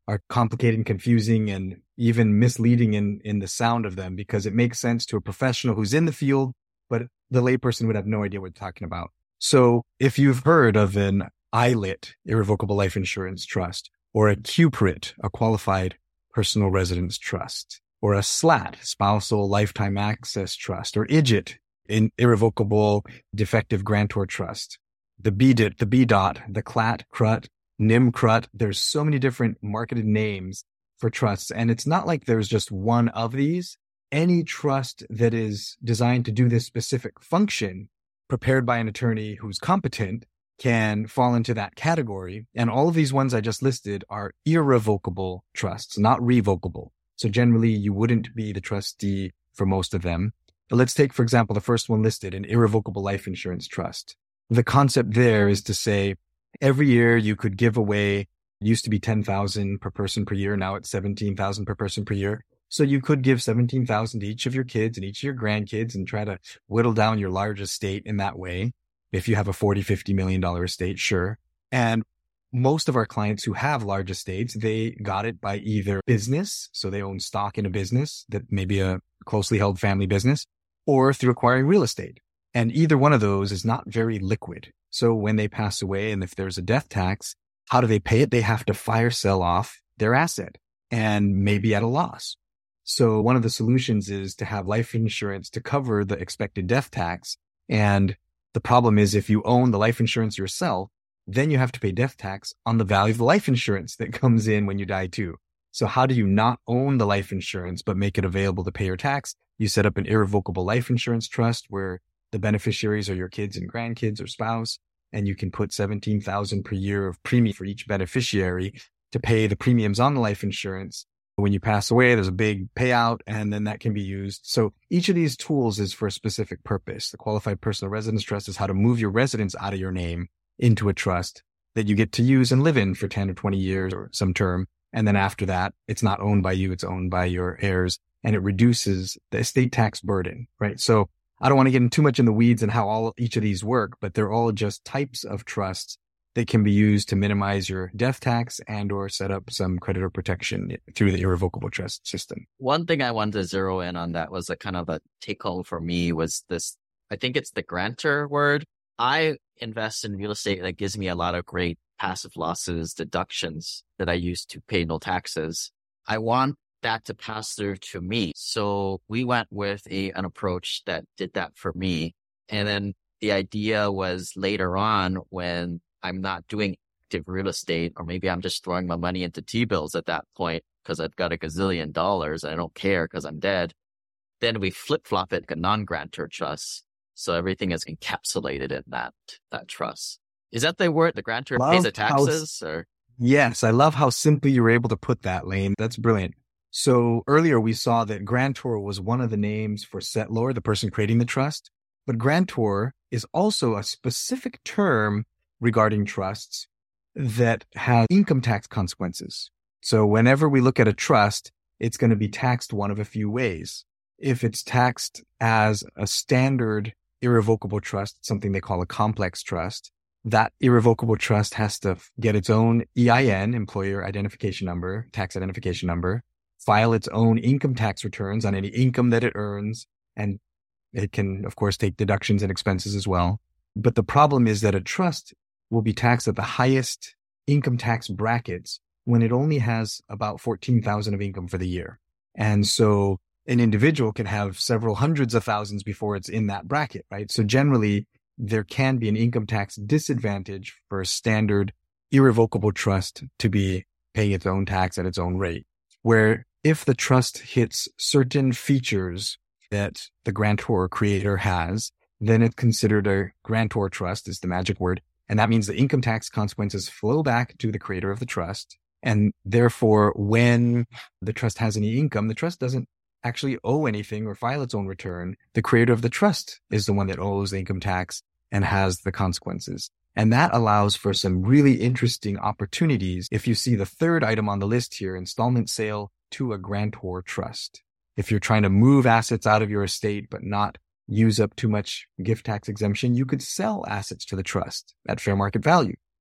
are complicated and confusing and even misleading in, in the sound of them, because it makes sense to a professional who's in the field, but the layperson would have no idea what we're talking about. So if you've heard of an I L I T, Irrevocable Life Insurance Trust, or a Q P R I T, a Qualified Personal Residence Trust, or a S L A T, Spousal Lifetime Access Trust, or I G I T, an Irrevocable Defective Grantor Trust, the B D I T, the B D O T, the C L A T, C R U T, N I M C R U T, there's so many different marketed names for trusts. And it's not like there's just one of these. Any trust that is designed to do this specific function, prepared by an attorney who's competent, can fall into that category. And all of these ones I just listed are irrevocable trusts, not revocable. So generally, you wouldn't be the trustee for most of them. But let's take, for example, the first one listed, an irrevocable life insurance trust. The concept there is to say every year you could give away, it used to be ten thousand per person per year. Now it's seventeen thousand per person per year. So you could give seventeen thousand to each of your kids and each of your grandkids and try to whittle down your large estate in that way. If you have a forty, fifty million dollar estate, sure. And most of our clients who have large estates, they got it by either business. So they own stock in a business that may be a closely held family business, or through acquiring real estate. And either one of those is not very liquid. So when they pass away and if there's a death tax, how do they pay it? They have to fire sell off their asset and maybe at a loss. So one of the solutions is to have life insurance to cover the expected death tax. And the problem is if you own the life insurance yourself, then you have to pay death tax on the value of the life insurance that comes in when you die too. So how do you not own the life insurance, but make it available to pay your tax? You set up an irrevocable life insurance trust where the beneficiaries are your kids and grandkids or spouse, and you can put seventeen thousand dollars per year of premium for each beneficiary to pay the premiums on the life insurance. When you pass away, there's a big payout, and then that can be used. So each of these tools is for a specific purpose. The Qualified Personal Residence Trust is how to move your residence out of your name into a trust that you get to use and live in for ten or twenty years or some term. And then after that, it's not owned by you, it's owned by your heirs, and it reduces the estate tax burden, right? So I don't want to get in too much in the weeds and how all each of these work, but they're all just types of trusts that can be used to minimize your death tax and or set up some creditor protection through the irrevocable trust system. One thing I wanted to zero in on that was a kind of a take home for me was this, I think it's the grantor word. I invest in real estate that gives me a lot of great passive losses, deductions that I use to pay no taxes. I want that to pass through to me. So we went with a an approach that did that for me. And then the idea was later on when I'm not doing active real estate, or maybe I'm just throwing my money into T-bills at that point because I've got a gazillion dollars. And I don't care because I'm dead. Then we flip-flop it like a non-grantor trust. So everything is encapsulated in that that trust. Is that the word? The grantor Love pays the taxes? how, or Yes, I love how simply you were able to put that, Lane. That's brilliant. So earlier we saw that grantor was one of the names for settlor, the person creating the trust. But grantor is also a specific term regarding trusts that has income tax consequences. So whenever we look at a trust, it's going to be taxed one of a few ways. If it's taxed as a standard irrevocable trust, something they call a complex trust, that irrevocable trust has to get its own E I N, employer identification number, tax identification number, file its own income tax returns on any income that it earns, and it can, of course, take deductions and expenses as well. But the problem is that a trust will be taxed at the highest income tax brackets when it only has about fourteen thousand of income for the year. And so an individual can have several hundreds of thousands before it's in that bracket, right? So generally, there can be an income tax disadvantage for a standard irrevocable trust to be paying its own tax at its own rate, where if the trust hits certain features that the grantor creator has, then it's considered a grantor trust is the magic word. And that means the income tax consequences flow back to the creator of the trust. And therefore, when the trust has any income, the trust doesn't actually owe anything or file its own return. The creator of the trust is the one that owes the income tax and has the consequences. And that allows for some really interesting opportunities. If you see the third item on the list here, installment sale to a grantor trust. If you're trying to move assets out of your estate, but not use up too much gift tax exemption, you could sell assets to the trust at fair market value.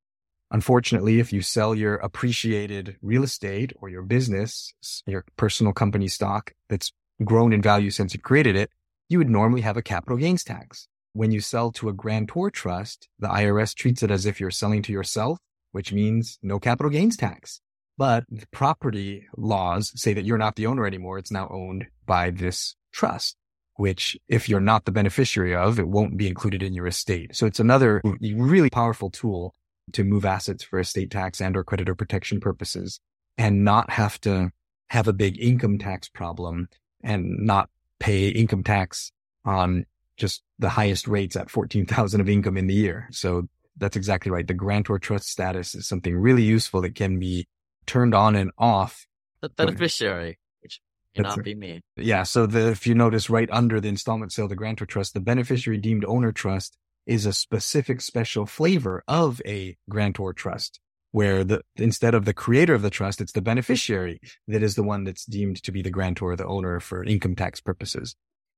Unfortunately, if you sell your appreciated real estate or your business, your personal company stock that's grown in value since you created it, you would normally have a capital gains tax. When you sell to a grantor trust, the I R S treats it as if you're selling to yourself, which means no capital gains tax. But the property laws say that you're not the owner anymore. It's now owned by this trust, which if you're not the beneficiary of, it won't be included in your estate. So it's another really powerful tool to move assets for estate tax and or creditor protection purposes and not have to have a big income tax problem and not pay income tax on just the highest rates at fourteen thousand of income in the year. So that's exactly right. The grantor trust status is something really useful that can be turned on and off. The beneficiary, which cannot That's be me. Yeah. So the, if you notice right under the installment sale, the grantor trust, the beneficiary deemed owner trust is a specific special flavor of a grantor trust, where the instead of the creator of the trust, it's the beneficiary that is the one that's deemed to be the grantor, the owner for income tax purposes.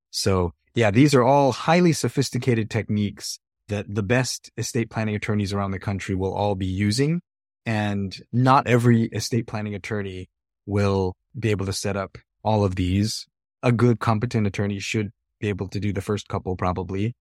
So yeah, these are all highly sophisticated techniques that the best estate planning attorneys around the country will all be using. And not every estate planning attorney will be able to set up all of these. A good competent attorney should be able to do the first couple probably.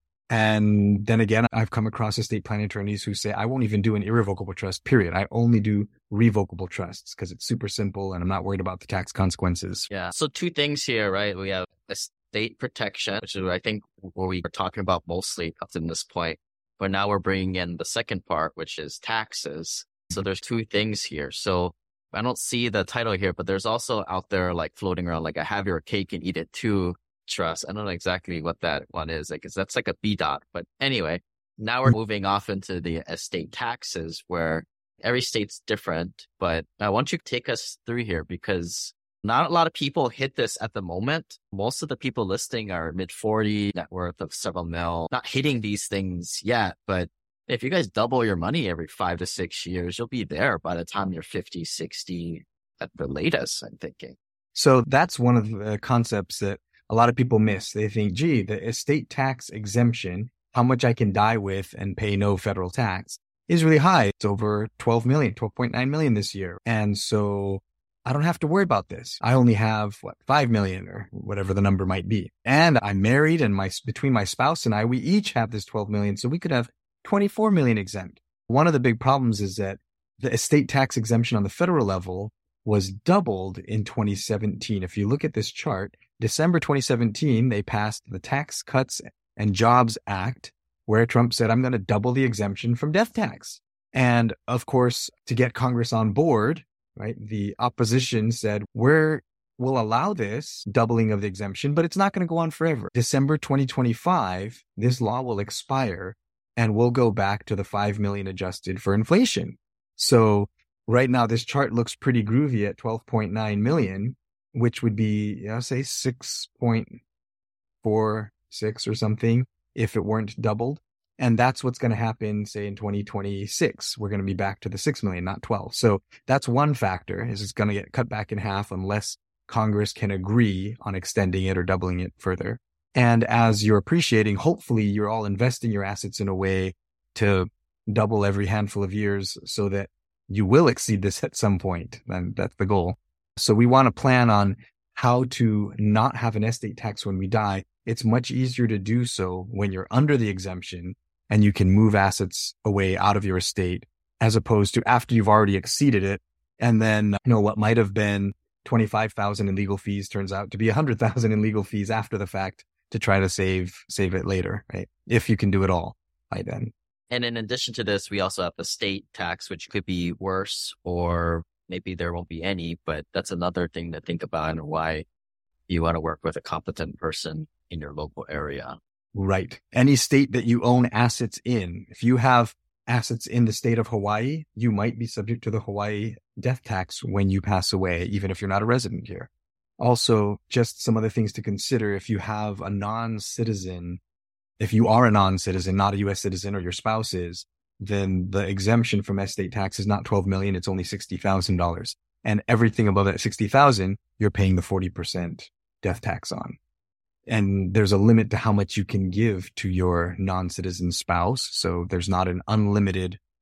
And then again, I've come across estate planning attorneys who say, I won't even do an irrevocable trust, period. I only do revocable trusts because it's super simple and I'm not worried about the tax consequences. Yeah. So two things here, right? We have estate protection, which is, I think, what we were talking about mostly up to this point. But now we're bringing in the second part, which is taxes. So there's two things here. So I don't see the title here, but there's also out there like floating around, like a have your cake and eat it too trust. I don't know exactly what that one is, because that's like a B dot. But anyway, now we're moving off into the estate taxes where every state's different. But I want you to take us through here because not a lot of people hit this at the moment. Most of the people listing are mid forty, net worth of several mil, not hitting these things yet. But if you guys double your money every five to six years, you'll be there by the time you're fifty, sixty at the latest, I'm thinking. So that's one of the concepts that a lot of people miss. They think, gee, the estate tax exemption, how much I can die with and pay no federal tax, is really high. It's over twelve million, twelve point nine million this year. And so I don't have to worry about this. I only have what, five million or whatever the number might be. And I'm married and my, between my spouse and I, we each have this twelve million. So we could have twenty-four million exempt. One of the big problems is that the estate tax exemption on the federal level was doubled in twenty seventeen. If you look at this chart, December twenty seventeen, they passed the Tax Cuts and Jobs Act, where Trump said, I'm going to double the exemption from death tax. And of course, to get Congress on board, right, the opposition said, we're, we'll allow this doubling of the exemption, but it's not going to go on forever. December twenty twenty-five, this law will expire and we'll go back to the five million adjusted for inflation. So right now, this chart looks pretty groovy at twelve point nine million, which would be, you know, say six point four six or something if it weren't doubled. And that's what's going to happen, say, in twenty twenty-six. We're going to be back to the six million, not twelve. So that's one factor, is it's going to get cut back in half unless Congress can agree on extending it or doubling it further. And as you're appreciating, hopefully you're all investing your assets in a way to double every handful of years so that you will exceed this at some point. And that's the goal. So we want to plan on how to not have an estate tax when we die. It's much easier to do so when you're under the exemption and you can move assets away out of your estate, as opposed to after you've already exceeded it. And then, you know, what might have been twenty-five thousand in legal fees turns out to be one hundred thousand in legal fees after the fact to try to save, save it later, right? If you can do it all by then. And in addition to this, we also have the state tax, which could be worse, or maybe there won't be any, but that's another thing to think about and why you want to work with a competent person in your local area. Right. Any state that you own assets in, if you have assets in the state of Hawaii, you might be subject to the Hawaii death tax when you pass away, even if you're not a resident here. Also, just some other things to consider. If you have a non-citizen, if you are a non-citizen, not a U S citizen, or your spouse is, then the exemption from estate tax is not twelve million, it's only sixty thousand dollars. And everything above that sixty thousand, you're paying the forty percent death tax on. And there's a limit to how much you can give to your non-citizen spouse. So there's not an unlimited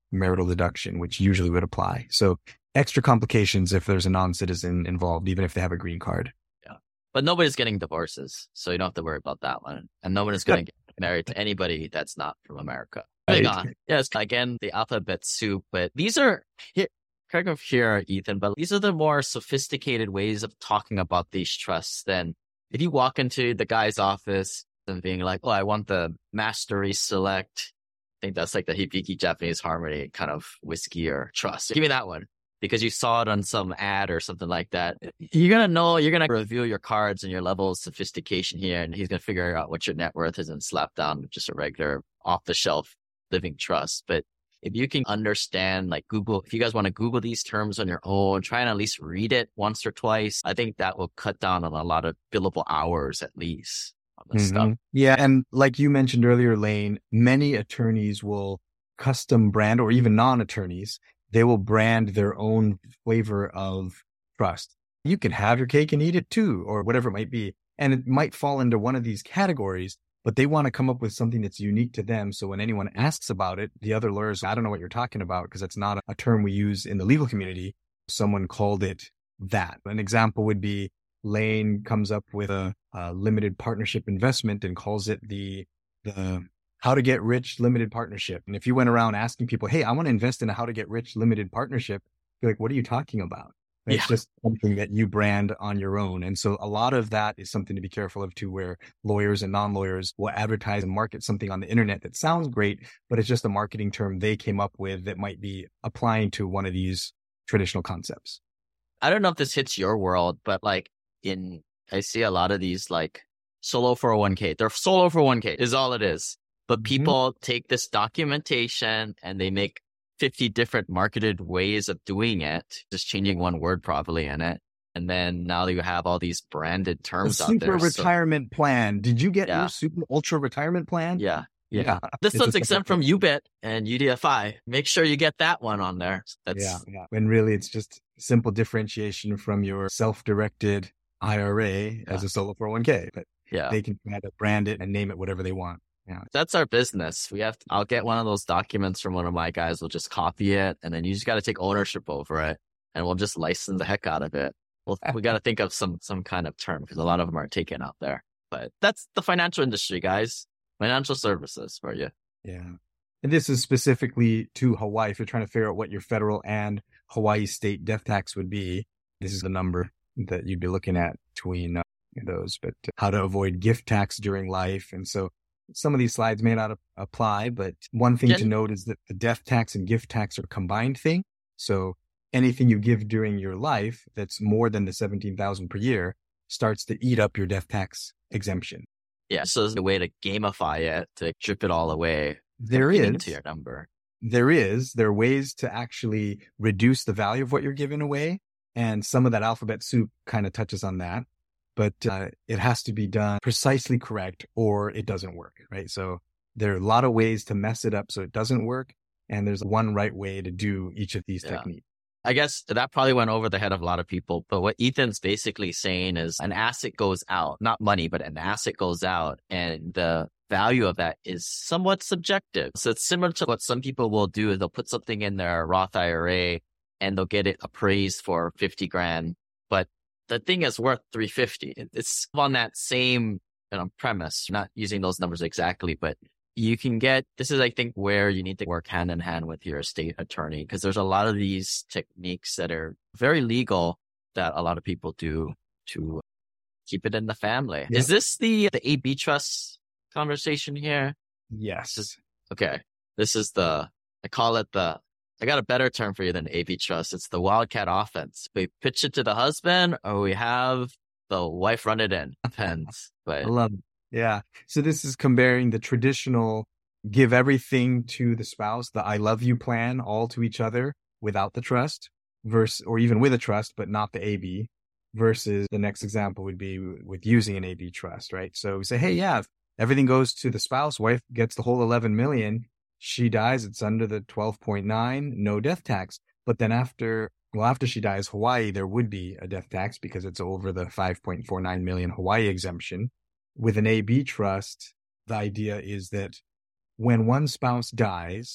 marital deduction, which usually would apply. So extra complications if there's a non-citizen involved, even if they have a green card. Yeah. But nobody's getting divorces, so you don't have to worry about that one. And nobody's going to get married to anybody that's not from America. Moving Right. on. Yes, again, the alphabet soup, but these are, here, correct me if here, Ethan, but these are the more sophisticated ways of talking about these trusts than if you walk into the guy's office and being like, oh, I want the Mastery Select. I think that's like the Hibiki Japanese Harmony kind of whiskey or trust. Give me that one because you saw it on some ad or something like that. You're going to know, you're going to review your cards and your level of sophistication here, and he's going to figure out what your net worth is and slap down just a regular off the shelf living trust. But if you can understand, like Google, if you guys want to Google these terms on your own, try and at least read it once or twice, I think that will cut down on a lot of billable hours at least on this Mm-hmm. stuff. Yeah. And like you mentioned earlier, Lane, many attorneys will custom brand, or even non-attorneys, they will brand their own flavor of trust. You can have your cake and eat it too, or whatever it might be. And it might fall into one of these categories, but they want to come up with something that's unique to them. So when anyone asks about it, the other lawyers, I don't know what you're talking about because it's not a term we use in the legal community. Someone called it that. An example would be Lane comes up with a, a limited partnership investment and calls it the, the how to get rich limited partnership. And if you went around asking people, hey, I want to invest in a how to get rich limited partnership, you're like, what are you talking about? It's Yeah. just something that you brand on your own. And so a lot of that is something to be careful of too, where lawyers and non-lawyers will advertise and market something on the internet that sounds great, but it's just a marketing term they came up with that might be applying to one of these traditional concepts. I don't know if this hits your world, but like in, I see a lot of these like solo four oh one k. They're solo four oh one k is all it is. But people mm-hmm. take this documentation and they make fifty different marketed ways of doing it, just changing one word probably in it. And then now you have all these branded terms out there. Super retirement so, plan. Did you get yeah. your super ultra retirement plan? Yeah. Yeah. yeah. This it's one's exempt from U B I T and U D F I. Make sure you get that one on there. That's yeah, yeah. When really it's just simple differentiation from your self-directed I R A yeah. as a solo four oh one k. But yeah. they can try to brand it and name it whatever they want. Yeah. That's our business. We have to, I'll get one of those documents from one of my guys. We'll just copy it and then you just got to take ownership over it and we'll just license the heck out of it. Well, we got to think of some, some kind of term because a lot of them are taken out there, but that's the financial industry, guys. Financial services for you. Yeah. And this is specifically to Hawaii. If you're trying to figure out what your federal and Hawaii state death tax would be, this is the number that you'd be looking at between uh, those, but how to avoid gift tax during life. And so some of these slides may not apply, but one thing Gen- to note is that the death tax and gift tax are a combined thing. So anything you give during your life that's more than the seventeen thousand per year starts to eat up your death tax exemption. Yeah. So there's a way to gamify it, to strip it all away. There is. Into your number. There is. There are ways to actually reduce the value of what you're giving away. And some of that alphabet soup kind of touches on that. But uh, it has to be done precisely correct or it doesn't work, right? So there are a lot of ways to mess it up so it doesn't work. And there's one right way to do each of these yeah. techniques. I guess that probably went over the head of a lot of people. But what Ethan's basically saying is an asset goes out, not money, but an asset goes out. And the value of that is somewhat subjective. So it's similar to what some people will do. They'll put something in their Roth I R A and they'll get it appraised for fifty grand. But the thing is worth three fifty. It's on that same you know, premise, not using those numbers exactly, but you can get, this is, I think, where you need to work hand in hand with your estate attorney, because there's a lot of these techniques that are very legal that a lot of people do to keep it in the family. Yeah. Is this the, the A B trust conversation here? Yes. This is, okay. This is the, I call it the, I got a better term for you than A B trust. It's the wildcat offense. We pitch it to the husband or we have the wife run it in. Depends. But I love it. Yeah. So this is comparing the traditional give everything to the spouse, the I love you plan all to each other without the trust versus, or even with a trust, but not the A B versus the next example would be with using an A B trust, right? So we say, hey, yeah, if everything goes to the spouse, wife gets the whole eleven million. She dies, it's under the twelve point nine, no death tax. But then after, well, after she dies, Hawaii, there would be a death tax because it's over the five point four nine million Hawaii exemption. With an A B trust, the idea is that when one spouse dies,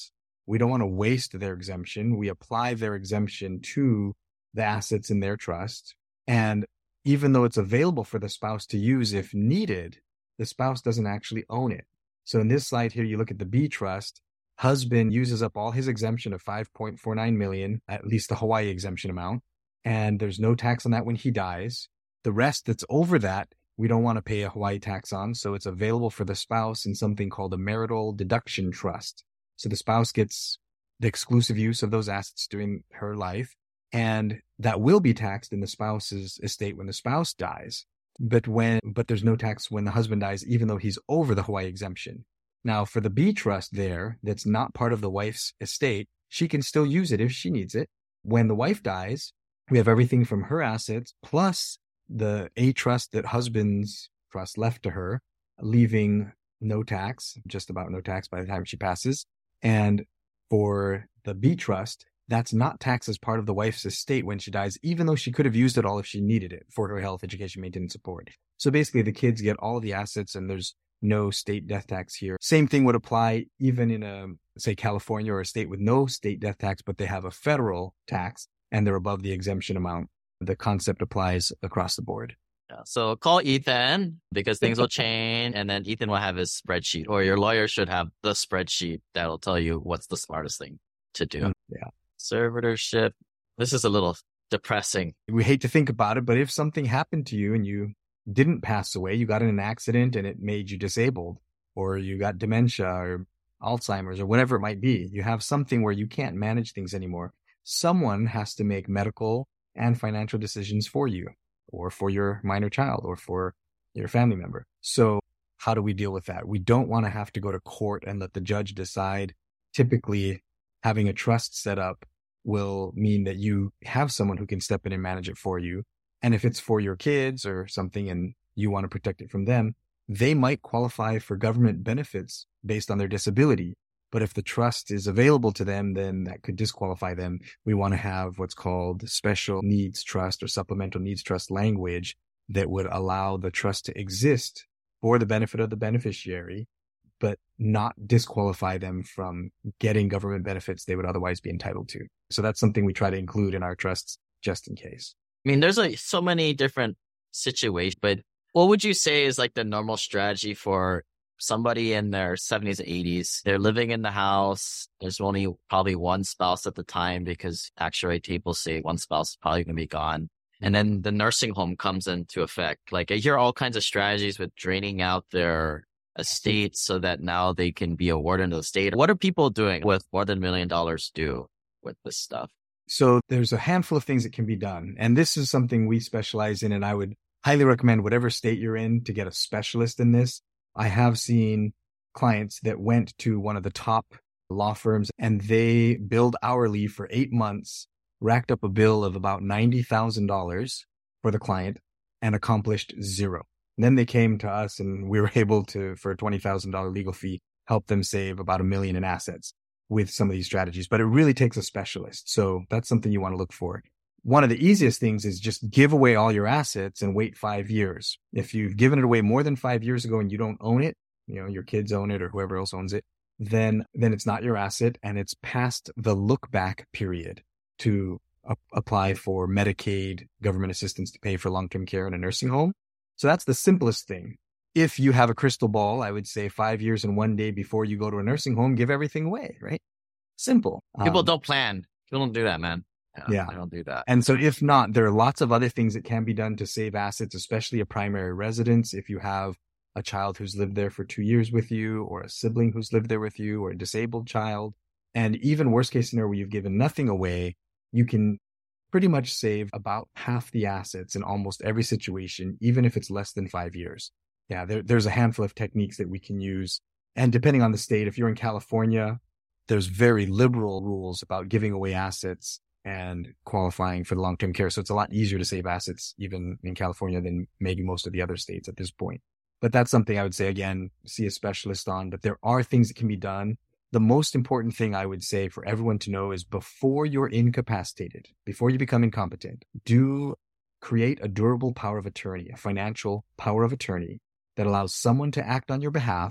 We don't want to waste their exemption. We apply their exemption to the assets in their trust. And even though it's available for the spouse to use if needed, the spouse doesn't actually own it. So in this slide here, you look at the B trust, husband uses up all his exemption of five point four nine million, at least the Hawaii exemption amount, and there's no tax on that when he dies. The rest that's over that, we don't want to pay a Hawaii tax on, so it's available for the spouse in something called a marital deduction trust. So the spouse gets the exclusive use of those assets during her life, and that will be taxed in the spouse's estate when the spouse dies. But when but there's no tax when the husband dies, even though he's over the Hawaii exemption. Now, for the B trust there, that's not part of the wife's estate, she can still use it if she needs it. When the wife dies, we have everything from her assets plus the A trust that husband's trust left to her, leaving no tax, just about no tax by the time she passes. And for the B trust, that's not taxed as part of the wife's estate when she dies, even though she could have used it all if she needed it for her health, education, maintenance, support. So basically the kids get all of the assets and there's no state death tax here. Same thing would apply even in a, say, California or a state with no state death tax, but they have a federal tax and they're above the exemption amount. The concept applies across the board. Yeah, so call Ethan because things will change, and then Ethan will have his spreadsheet, or your lawyer should have the spreadsheet that'll tell you what's the smartest thing to do. Yeah. Conservatorship. This is a little depressing. We hate to think about it, but if something happened to you and you didn't pass away, you got in an accident and it made you disabled, or you got dementia or Alzheimer's or whatever it might be, you have something where you can't manage things anymore. Someone has to make medical and financial decisions for you, or for your minor child, or for your family member. So how do we deal with that? We don't want to have to go to court and let the judge decide. Typically, having a trust set up will mean that you have someone who can step in and manage it for you. And if it's for your kids or something and you want to protect it from them, they might qualify for government benefits based on their disability. But if the trust is available to them, then that could disqualify them. We want to have what's called special needs trust or supplemental needs trust language that would allow the trust to exist for the benefit of the beneficiary, but not disqualify them from getting government benefits they would otherwise be entitled to. So that's something we try to include in our trusts just in case. I mean, there's like so many different situations, but what would you say is like the normal strategy for somebody in their seventies and eighties? They're living in the house. There's only probably one spouse at the time because actuary tables say one spouse is probably going to be gone. And then the nursing home comes into effect. Like I hear all kinds of strategies with draining out their estate so that now they can be a warden of the state. What are people doing with more than a million dollars due with this stuff? So there's a handful of things that can be done. And this is something we specialize in. And I would highly recommend whatever state you're in to get a specialist in this. I have seen clients that went to one of the top law firms and they billed hourly for eight months, racked up a bill of about ninety thousand dollars for the client and accomplished zero. And then they came to us and we were able to, for a twenty thousand dollars legal fee, help them save about a million in assets with some of these strategies. But it really takes a specialist. So that's something you want to look for. One of the easiest things is just give away all your assets and wait five years. If you've given it away more than five years ago and you don't own it, you know, your kids own it or whoever else owns it, then, then it's not your asset and it's past the look back period to a- apply for Medicaid government assistance to pay for long-term care in a nursing home. So that's the simplest thing. If you have a crystal ball, I would say five years and one day before you go to a nursing home, give everything away, right? Simple. People Um, don't plan. People don't do that, man. Yeah, Yeah. I don't do that. And so if not, there are lots of other things that can be done to save assets, especially a primary residence. If you have a child who's lived there for two years with you, or a sibling who's lived there with you, or a disabled child, and even worst case scenario where you've given nothing away, you can pretty much save about half the assets in almost every situation, even if it's less than five years. Yeah, there, there's a handful of techniques that we can use. And depending on the state, if you're in California, there's very liberal rules about giving away assets and qualifying for the long-term care. So it's a lot easier to save assets even in California than maybe most of the other states at this point. But that's something I would say, again, see a specialist on. But there are things that can be done. The most important thing I would say for everyone to know is before you're incapacitated, before you become incompetent, do create a durable power of attorney, a financial power of attorney that allows someone to act on your behalf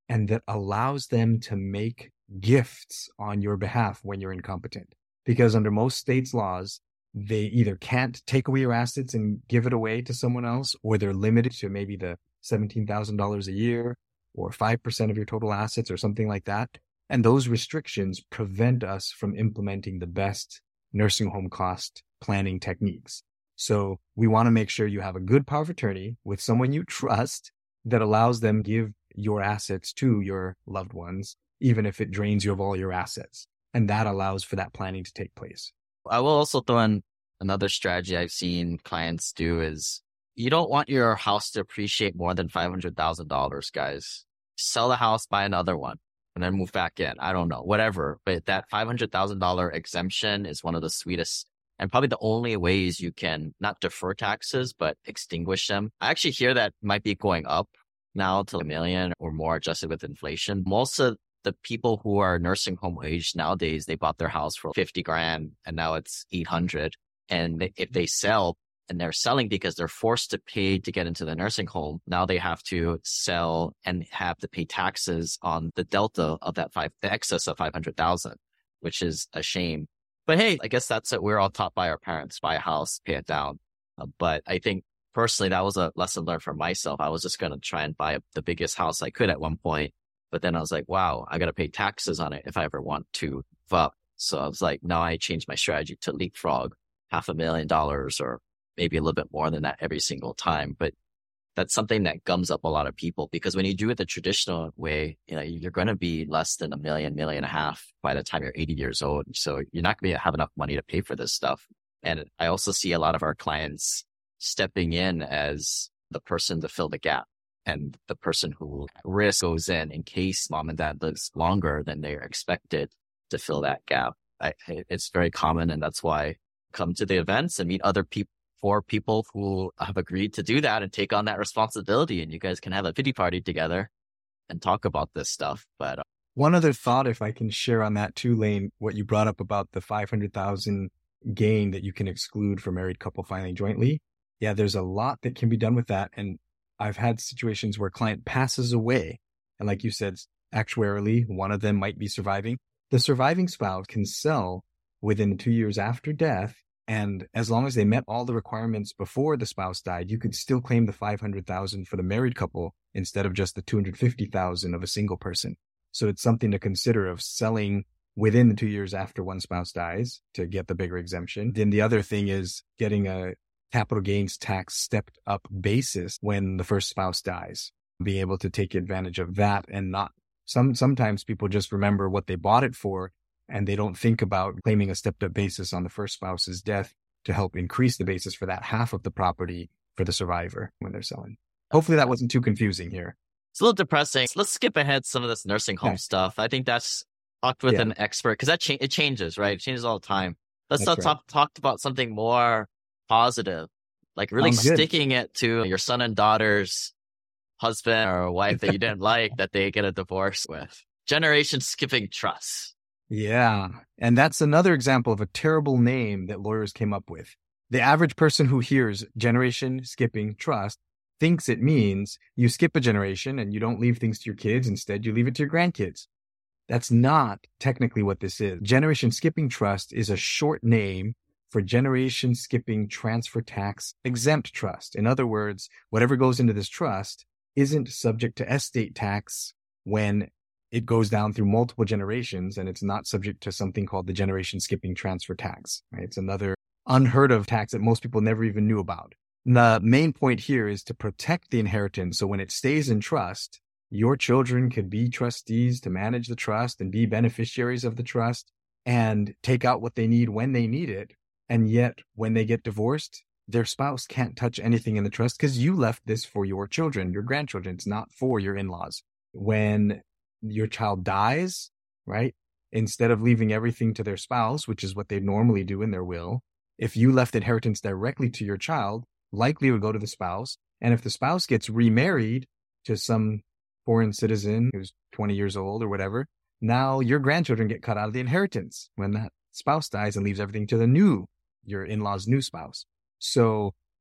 and that allows them to make gifts on your behalf when you're incompetent. Because under most states' laws, they either can't take away your assets and give it away to someone else, or they're limited to maybe the seventeen thousand dollars a year or five percent of your total assets or something like that. And those restrictions prevent us from implementing the best nursing home cost planning techniques. So we want to make sure you have a good power of attorney with someone you trust that allows them to give your assets to your loved ones, even if it drains you of all your assets. And that allows for that planning to take place. I will also throw in another strategy I've seen clients do is you don't want your house to appreciate more than five hundred thousand dollars, guys. Sell the house, buy another one, and then move back in. I don't know, whatever. But that five hundred thousand dollars exemption is one of the sweetest and probably the only ways you can not defer taxes, but extinguish them. I actually hear that might be going up now to a million or more adjusted with inflation. Most of the people who are nursing home age nowadays, they bought their house for fifty grand and now it's eight hundred. And if they sell and they're selling because they're forced to pay to get into the nursing home, now they have to sell and have to pay taxes on the delta of that five, the excess of five hundred thousand, which is a shame. But hey, I guess that's it. We're all taught by our parents, buy a house, pay it down. Uh, but I think personally, that was a lesson learned for myself. I was just going to try and buy the biggest house I could at one point. But then I was like, wow, I got to pay taxes on it if I ever want to give up. So I was like, now I changed my strategy to leapfrog half a million dollars or maybe a little bit more than that every single time. But that's something that gums up a lot of people because when you do it the traditional way, you know, you're going to be less than a million, million and a half by the time you're eighty years old. So you're not going to have enough money to pay for this stuff. And I also see a lot of our clients stepping in as the person to fill the gap and the person who risk goes in in case mom and dad lives longer than they're expected to fill that gap. I, it's very common. And that's why I come to the events and meet other people, for people who have agreed to do that and take on that responsibility. And you guys can have a pity party together and talk about this stuff. But uh, one other thought, if I can share on that too, Lane, what you brought up about the five hundred thousand gain that you can exclude for married couple filing jointly. Yeah, there's a lot that can be done with that. And I've had situations where client passes away. And like you said, actuarially, one of them might be surviving. The surviving spouse can sell within two years after death. And as long as they met all the requirements before the spouse died, you could still claim the five hundred thousand for the married couple instead of just the two hundred fifty thousand of a single person. So it's something to consider of selling within the two years after one spouse dies to get the bigger exemption. Then the other thing is getting a capital gains tax stepped up basis when the first spouse dies, being able to take advantage of that and not some, sometimes people just remember what they bought it for and they don't think about claiming a stepped up basis on the first spouse's death to help increase the basis for that half of the property for the survivor when they're selling. Hopefully that wasn't too confusing here. It's a little depressing. Let's skip ahead some of this nursing home yeah. stuff. I think that's talked with yeah. an expert because that cha- it changes, right? It changes all the time. Let's talk, right. talk, talk about something more positive, like really Sounds sticking good. it to your son and daughter's husband or wife that you didn't like that they get a divorce with. Generation skipping trust. Yeah. And that's another example of a terrible name that lawyers came up with. The average person who hears generation skipping trust thinks it means you skip a generation and you don't leave things to your kids. Instead, you leave it to your grandkids. That's not technically what this is. Generation skipping trust is a short name for generation skipping transfer tax exempt trust. In other words, whatever goes into this trust isn't subject to estate tax when it goes down through multiple generations, and it's not subject to something called the generation skipping transfer tax. Right? It's another unheard of tax that most people never even knew about. The main point here is to protect the inheritance. So when it stays in trust, your children could be trustees to manage the trust and be beneficiaries of the trust and take out what they need when they need it. And yet when they get divorced, their spouse can't touch anything in the trust because you left this for your children, your grandchildren. It's not for your in-laws. When your child dies, right? Instead of leaving everything to their spouse, which is what they normally do in their will, if you left inheritance directly to your child, likely it would go to the spouse. And if the spouse gets remarried to some foreign citizen who's twenty years old or whatever, now your grandchildren get cut out of the inheritance when that spouse dies and leaves everything to the new, your in-law's new spouse. So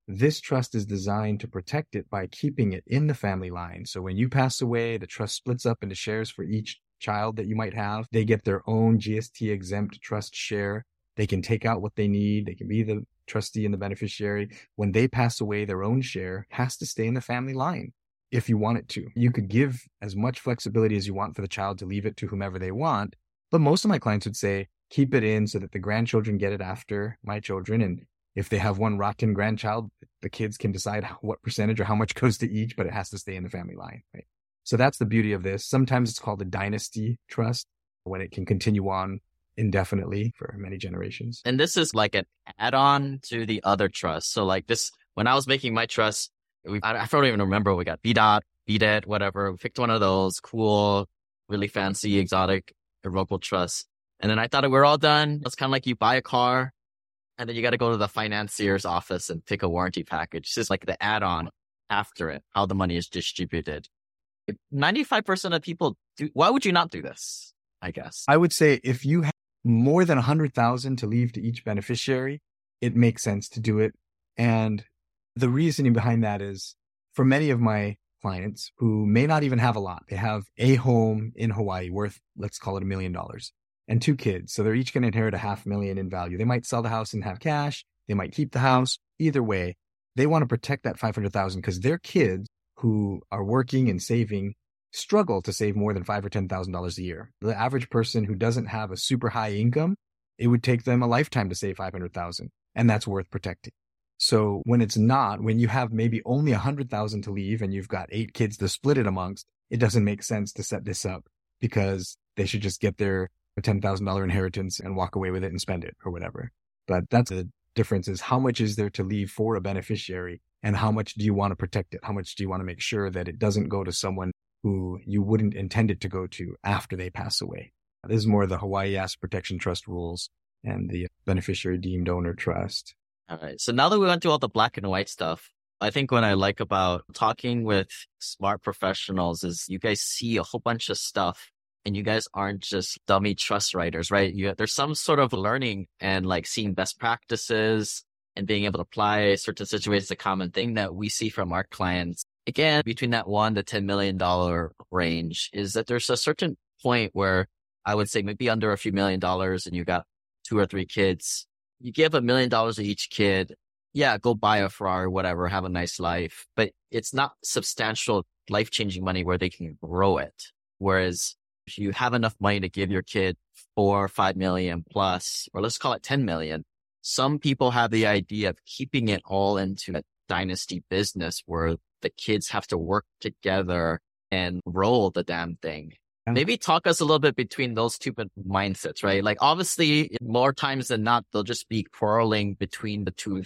this trust is designed to protect it by keeping it in the family line. So when you pass away, the trust splits up into shares for each child that you might have. They get their own G S T exempt trust share. They can take out what they need. They can be the trustee and the beneficiary. When they pass away, their own share has to stay in the family line if you want it to. You could give as much flexibility as you want for the child to leave it to whomever they want. But most of my clients would say, keep it in so that the grandchildren get it after my children. And if they have one rotten grandchild, the kids can decide what percentage or how much goes to each, but it has to stay in the family line, right? So that's the beauty of this. Sometimes it's called a dynasty trust when it can continue on indefinitely for many generations. And this is like an add-on to the other trust. So like this, when I was making my trust, we, I, I don't even remember, we got B D O T, B D E T, whatever. We picked one of those cool, really fancy, exotic, irrevocable trusts. And then I thought we were all done. It's kind of like you buy a car and then you got to go to the financier's office and pick a warranty package. This is like the add-on after it, how the money is distributed. ninety-five percent of people do. Why would you not do this? I guess I would say if you have more than one hundred thousand to leave to each beneficiary, it makes sense to do it. And the reasoning behind that is for many of my clients who may not even have a lot, they have a home in Hawaii worth, let's call it a million dollars, and two kids. So they're each going to inherit a half million in value. They might sell the house and have cash. They might keep the house. Either way, they want to protect that five hundred thousand because their kids who are working and saving struggle to save more than five or ten thousand dollars a year. The average person who doesn't have a super high income, it would take them a lifetime to save five hundred thousand, and that's worth protecting. So when it's not, when you have maybe only one hundred thousand to leave and you've got eight kids to split it amongst, it doesn't make sense to set this up because they should just get their ten thousand dollars inheritance and walk away with it and spend it or whatever. But that's the difference, is how much is there to leave for a beneficiary and how much do you want to protect it? How much do you want to make sure that it doesn't go to someone who you wouldn't intend it to go to after they pass away? This is more the Hawaii Asset Protection Trust rules and the beneficiary deemed owner trust. All right. So now that we went through all the black and white stuff, I think what I like about talking with smart professionals is you guys see a whole bunch of stuff and you guys aren't just dummy trust writers, right? You, there's some sort of learning and like seeing best practices and being able to apply certain situations, a common thing that we see from our clients. Again, between that one to ten million dollars range is that there's a certain point where I would say maybe under a few million dollars and you got two or three kids, you give a million dollars to each kid. Yeah, go buy a Ferrari, whatever, have a nice life, but it's not substantial life-changing money where they can grow it. Whereas if you have enough money to give your kid four or five million plus, or let's call it ten million, some people have the idea of keeping it all into a dynasty business where the kids have to work together and roll the damn thing. Maybe talk us a little bit between those two mindsets, right? Like obviously more times than not, they'll just be quarreling between the two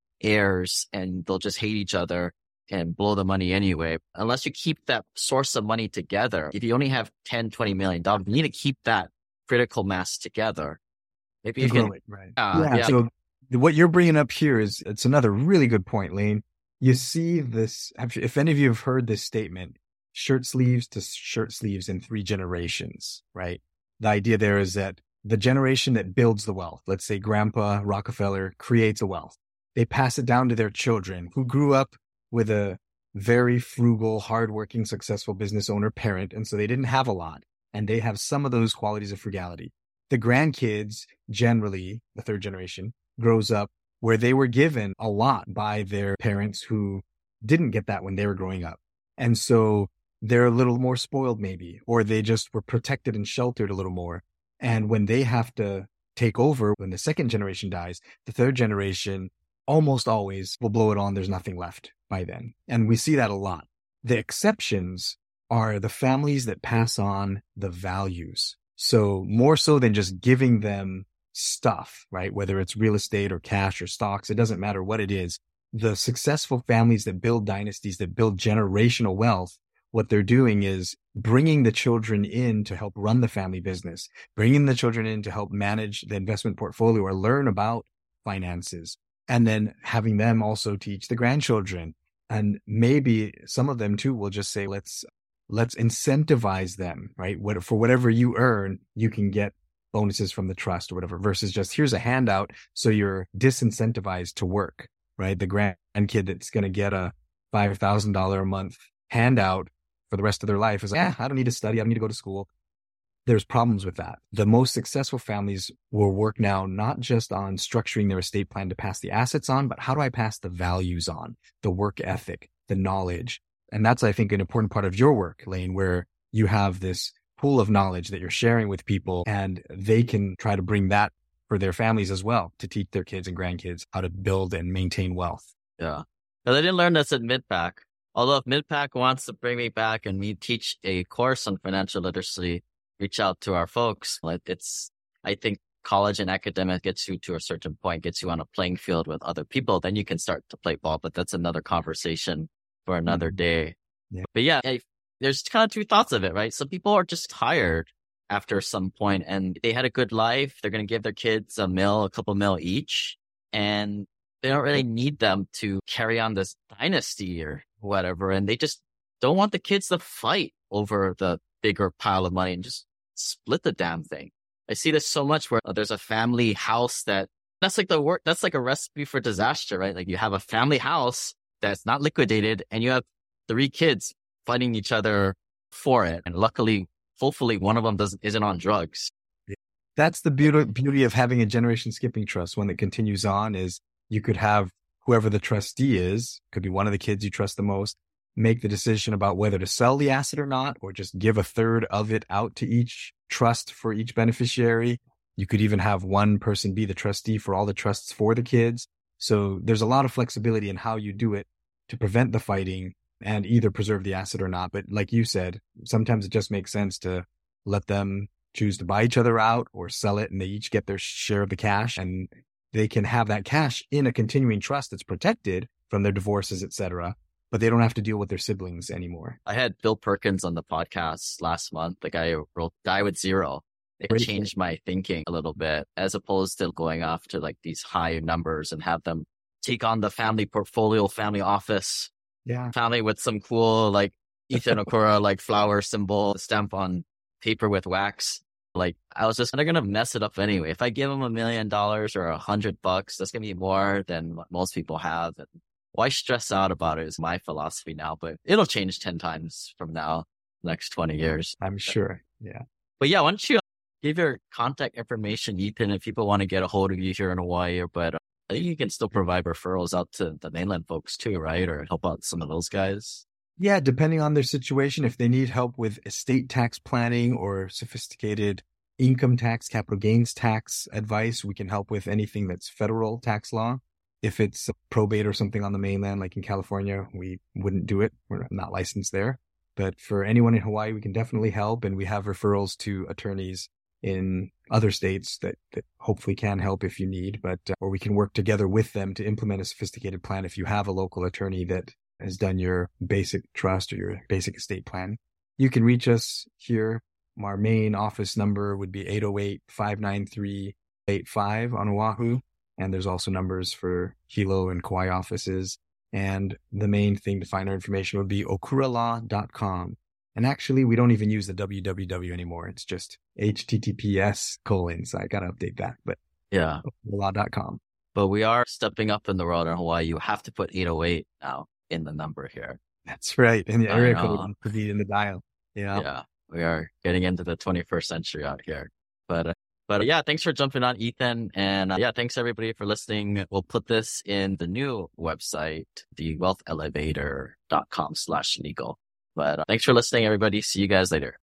heirs and they'll just hate each other and blow the money anyway. Unless you keep that source of money together. If you only have ten, twenty million dollars, you need to keep that critical mass together. Maybe you can, it, right. Uh, yeah, yeah. So what you're bringing up here is, it's another really good point, Lane. You see this, if any of you have heard this statement, shirt sleeves to shirt sleeves in three generations, right? The idea there is that the generation that builds the wealth, let's say Grandpa Rockefeller creates a wealth. They pass it down to their children who grew up with a very frugal, hardworking, successful business owner parent. And so they didn't have a lot and they have some of those qualities of frugality. The grandkids, generally, the third generation, grows up where they were given a lot by their parents who didn't get that when they were growing up. And so they're a little more spoiled maybe, or they just were protected and sheltered a little more. And when they have to take over, when the second generation dies, the third generation almost always will blow it on. There's nothing left by then. And we see that a lot. The exceptions are the families that pass on the values. So more so than just giving them stuff, right? Whether it's real estate or cash or stocks, it doesn't matter what it is. The successful families that build dynasties, that build generational wealth, what they're doing is bringing the children in to help run the family business, bringing the children in to help manage the investment portfolio or learn about finances, and then having them also teach the grandchildren. And maybe some of them too will just say, let's, let's incentivize them, right? What, for whatever you earn, you can get bonuses from the trust or whatever, versus just here's a handout. So you're disincentivized to work. right? The grandkid that's going to get a five thousand dollars a month handout for the rest of their life is like, yeah, I don't need to study. I don't need to go to school. There's problems with that. The most successful families will work now not just on structuring their estate plan to pass the assets on, but how do I pass the values on, the work ethic, the knowledge? And that's, I think, an important part of your work, Lane, where you have this pool of knowledge that you're sharing with people, and they can try to bring that for their families as well, to teach their kids and grandkids how to build and maintain wealth. Yeah. Because I didn't learn this at MidPac. Although if MidPac wants to bring me back and me teach a course on financial literacy, reach out to our folks. Like it's, I think college and academic gets you to a certain point, gets you on a playing field with other people. Then you can start to play ball, but that's another conversation for another Mm-hmm. day. Yeah. But yeah, I, there's kind of two thoughts of it, right? Some people are just tired after some point and they had a good life. They're going to give their kids a mil, a couple mil each, and they don't really need them to carry on this dynasty or whatever. And they just don't want the kids to fight over the bigger pile of money and just split the damn thing. I see this so much where there's a family house that that's like the work. That's like a recipe for disaster, right? Like you have a family house that's not liquidated and you have three kids fighting each other for it. And luckily, hopefully one of them doesn't, isn't on drugs. That's the beauty, beauty of having a generation skipping trust. One that continues on is you could have whoever the trustee is, could be one of the kids you trust the most, make the decision about whether to sell the asset or not, or just give a third of it out to each trust for each beneficiary. You could even have one person be the trustee for all the trusts for the kids. So there's a lot of flexibility in how you do it to prevent the fighting and either preserve the asset or not. But like you said, sometimes it just makes sense to let them choose to buy each other out or sell it, and they each get their share of the cash, and they can have that cash in a continuing trust that's protected from their divorces, et cetera. But they don't have to deal with their siblings anymore. I had Bill Perkins on the podcast last month, the guy who wrote Die with Zero. It Great. changed my thinking a little bit, as opposed to going after like these high numbers and have them take on the family portfolio, family office, Yeah. family with some cool like Ethan Okura, like flower symbol stamp on paper with wax. Like I was just, they're going to mess it up anyway. If I give them a million dollars or a hundred bucks, that's going to be more than what most people have. And why stress out about it is my philosophy now, but it'll change ten times from now, next twenty years. I'm sure. Yeah. But yeah, why don't you give your contact information, Ethan, if people want to get a hold of you here in Hawaii, or, but I think you can still provide referrals out to the mainland folks too, right? Or help out some of those guys. Yeah, depending on their situation, if they need help with estate tax planning or sophisticated income tax, capital gains tax advice, we can help with anything that's federal tax law. If it's probate or something on the mainland, like in California, we wouldn't do it. We're not licensed there. But for anyone in Hawaii, we can definitely help. And we have referrals to attorneys in other states that, that hopefully can help if you need, but uh, or we can work together with them to implement a sophisticated plan if you have a local attorney that has done your basic trust or your basic estate plan. You can reach us here. Our main office number would be eight oh eight, five nine three, eight five on Oahu. And there's also numbers for Hilo and Kauai offices. And the main thing to find our information would be okura law dot com. And actually, we don't even use the W W W anymore. It's just H T T P S colon. So I got to update that. But Yeah. okura law dot com. But we are stepping up in the world in Hawaii. You have to put eight oh eight now in the number here. That's right. And the I area know. code to be in the dial. Yeah. Yeah. We are getting into the twenty-first century out here. But, uh, but uh, yeah, thanks for jumping on, Ethan. And uh, yeah, thanks everybody for listening. We'll put this in the new website, the wealth elevator dot com slash legal. But uh, thanks for listening, everybody. See you guys later.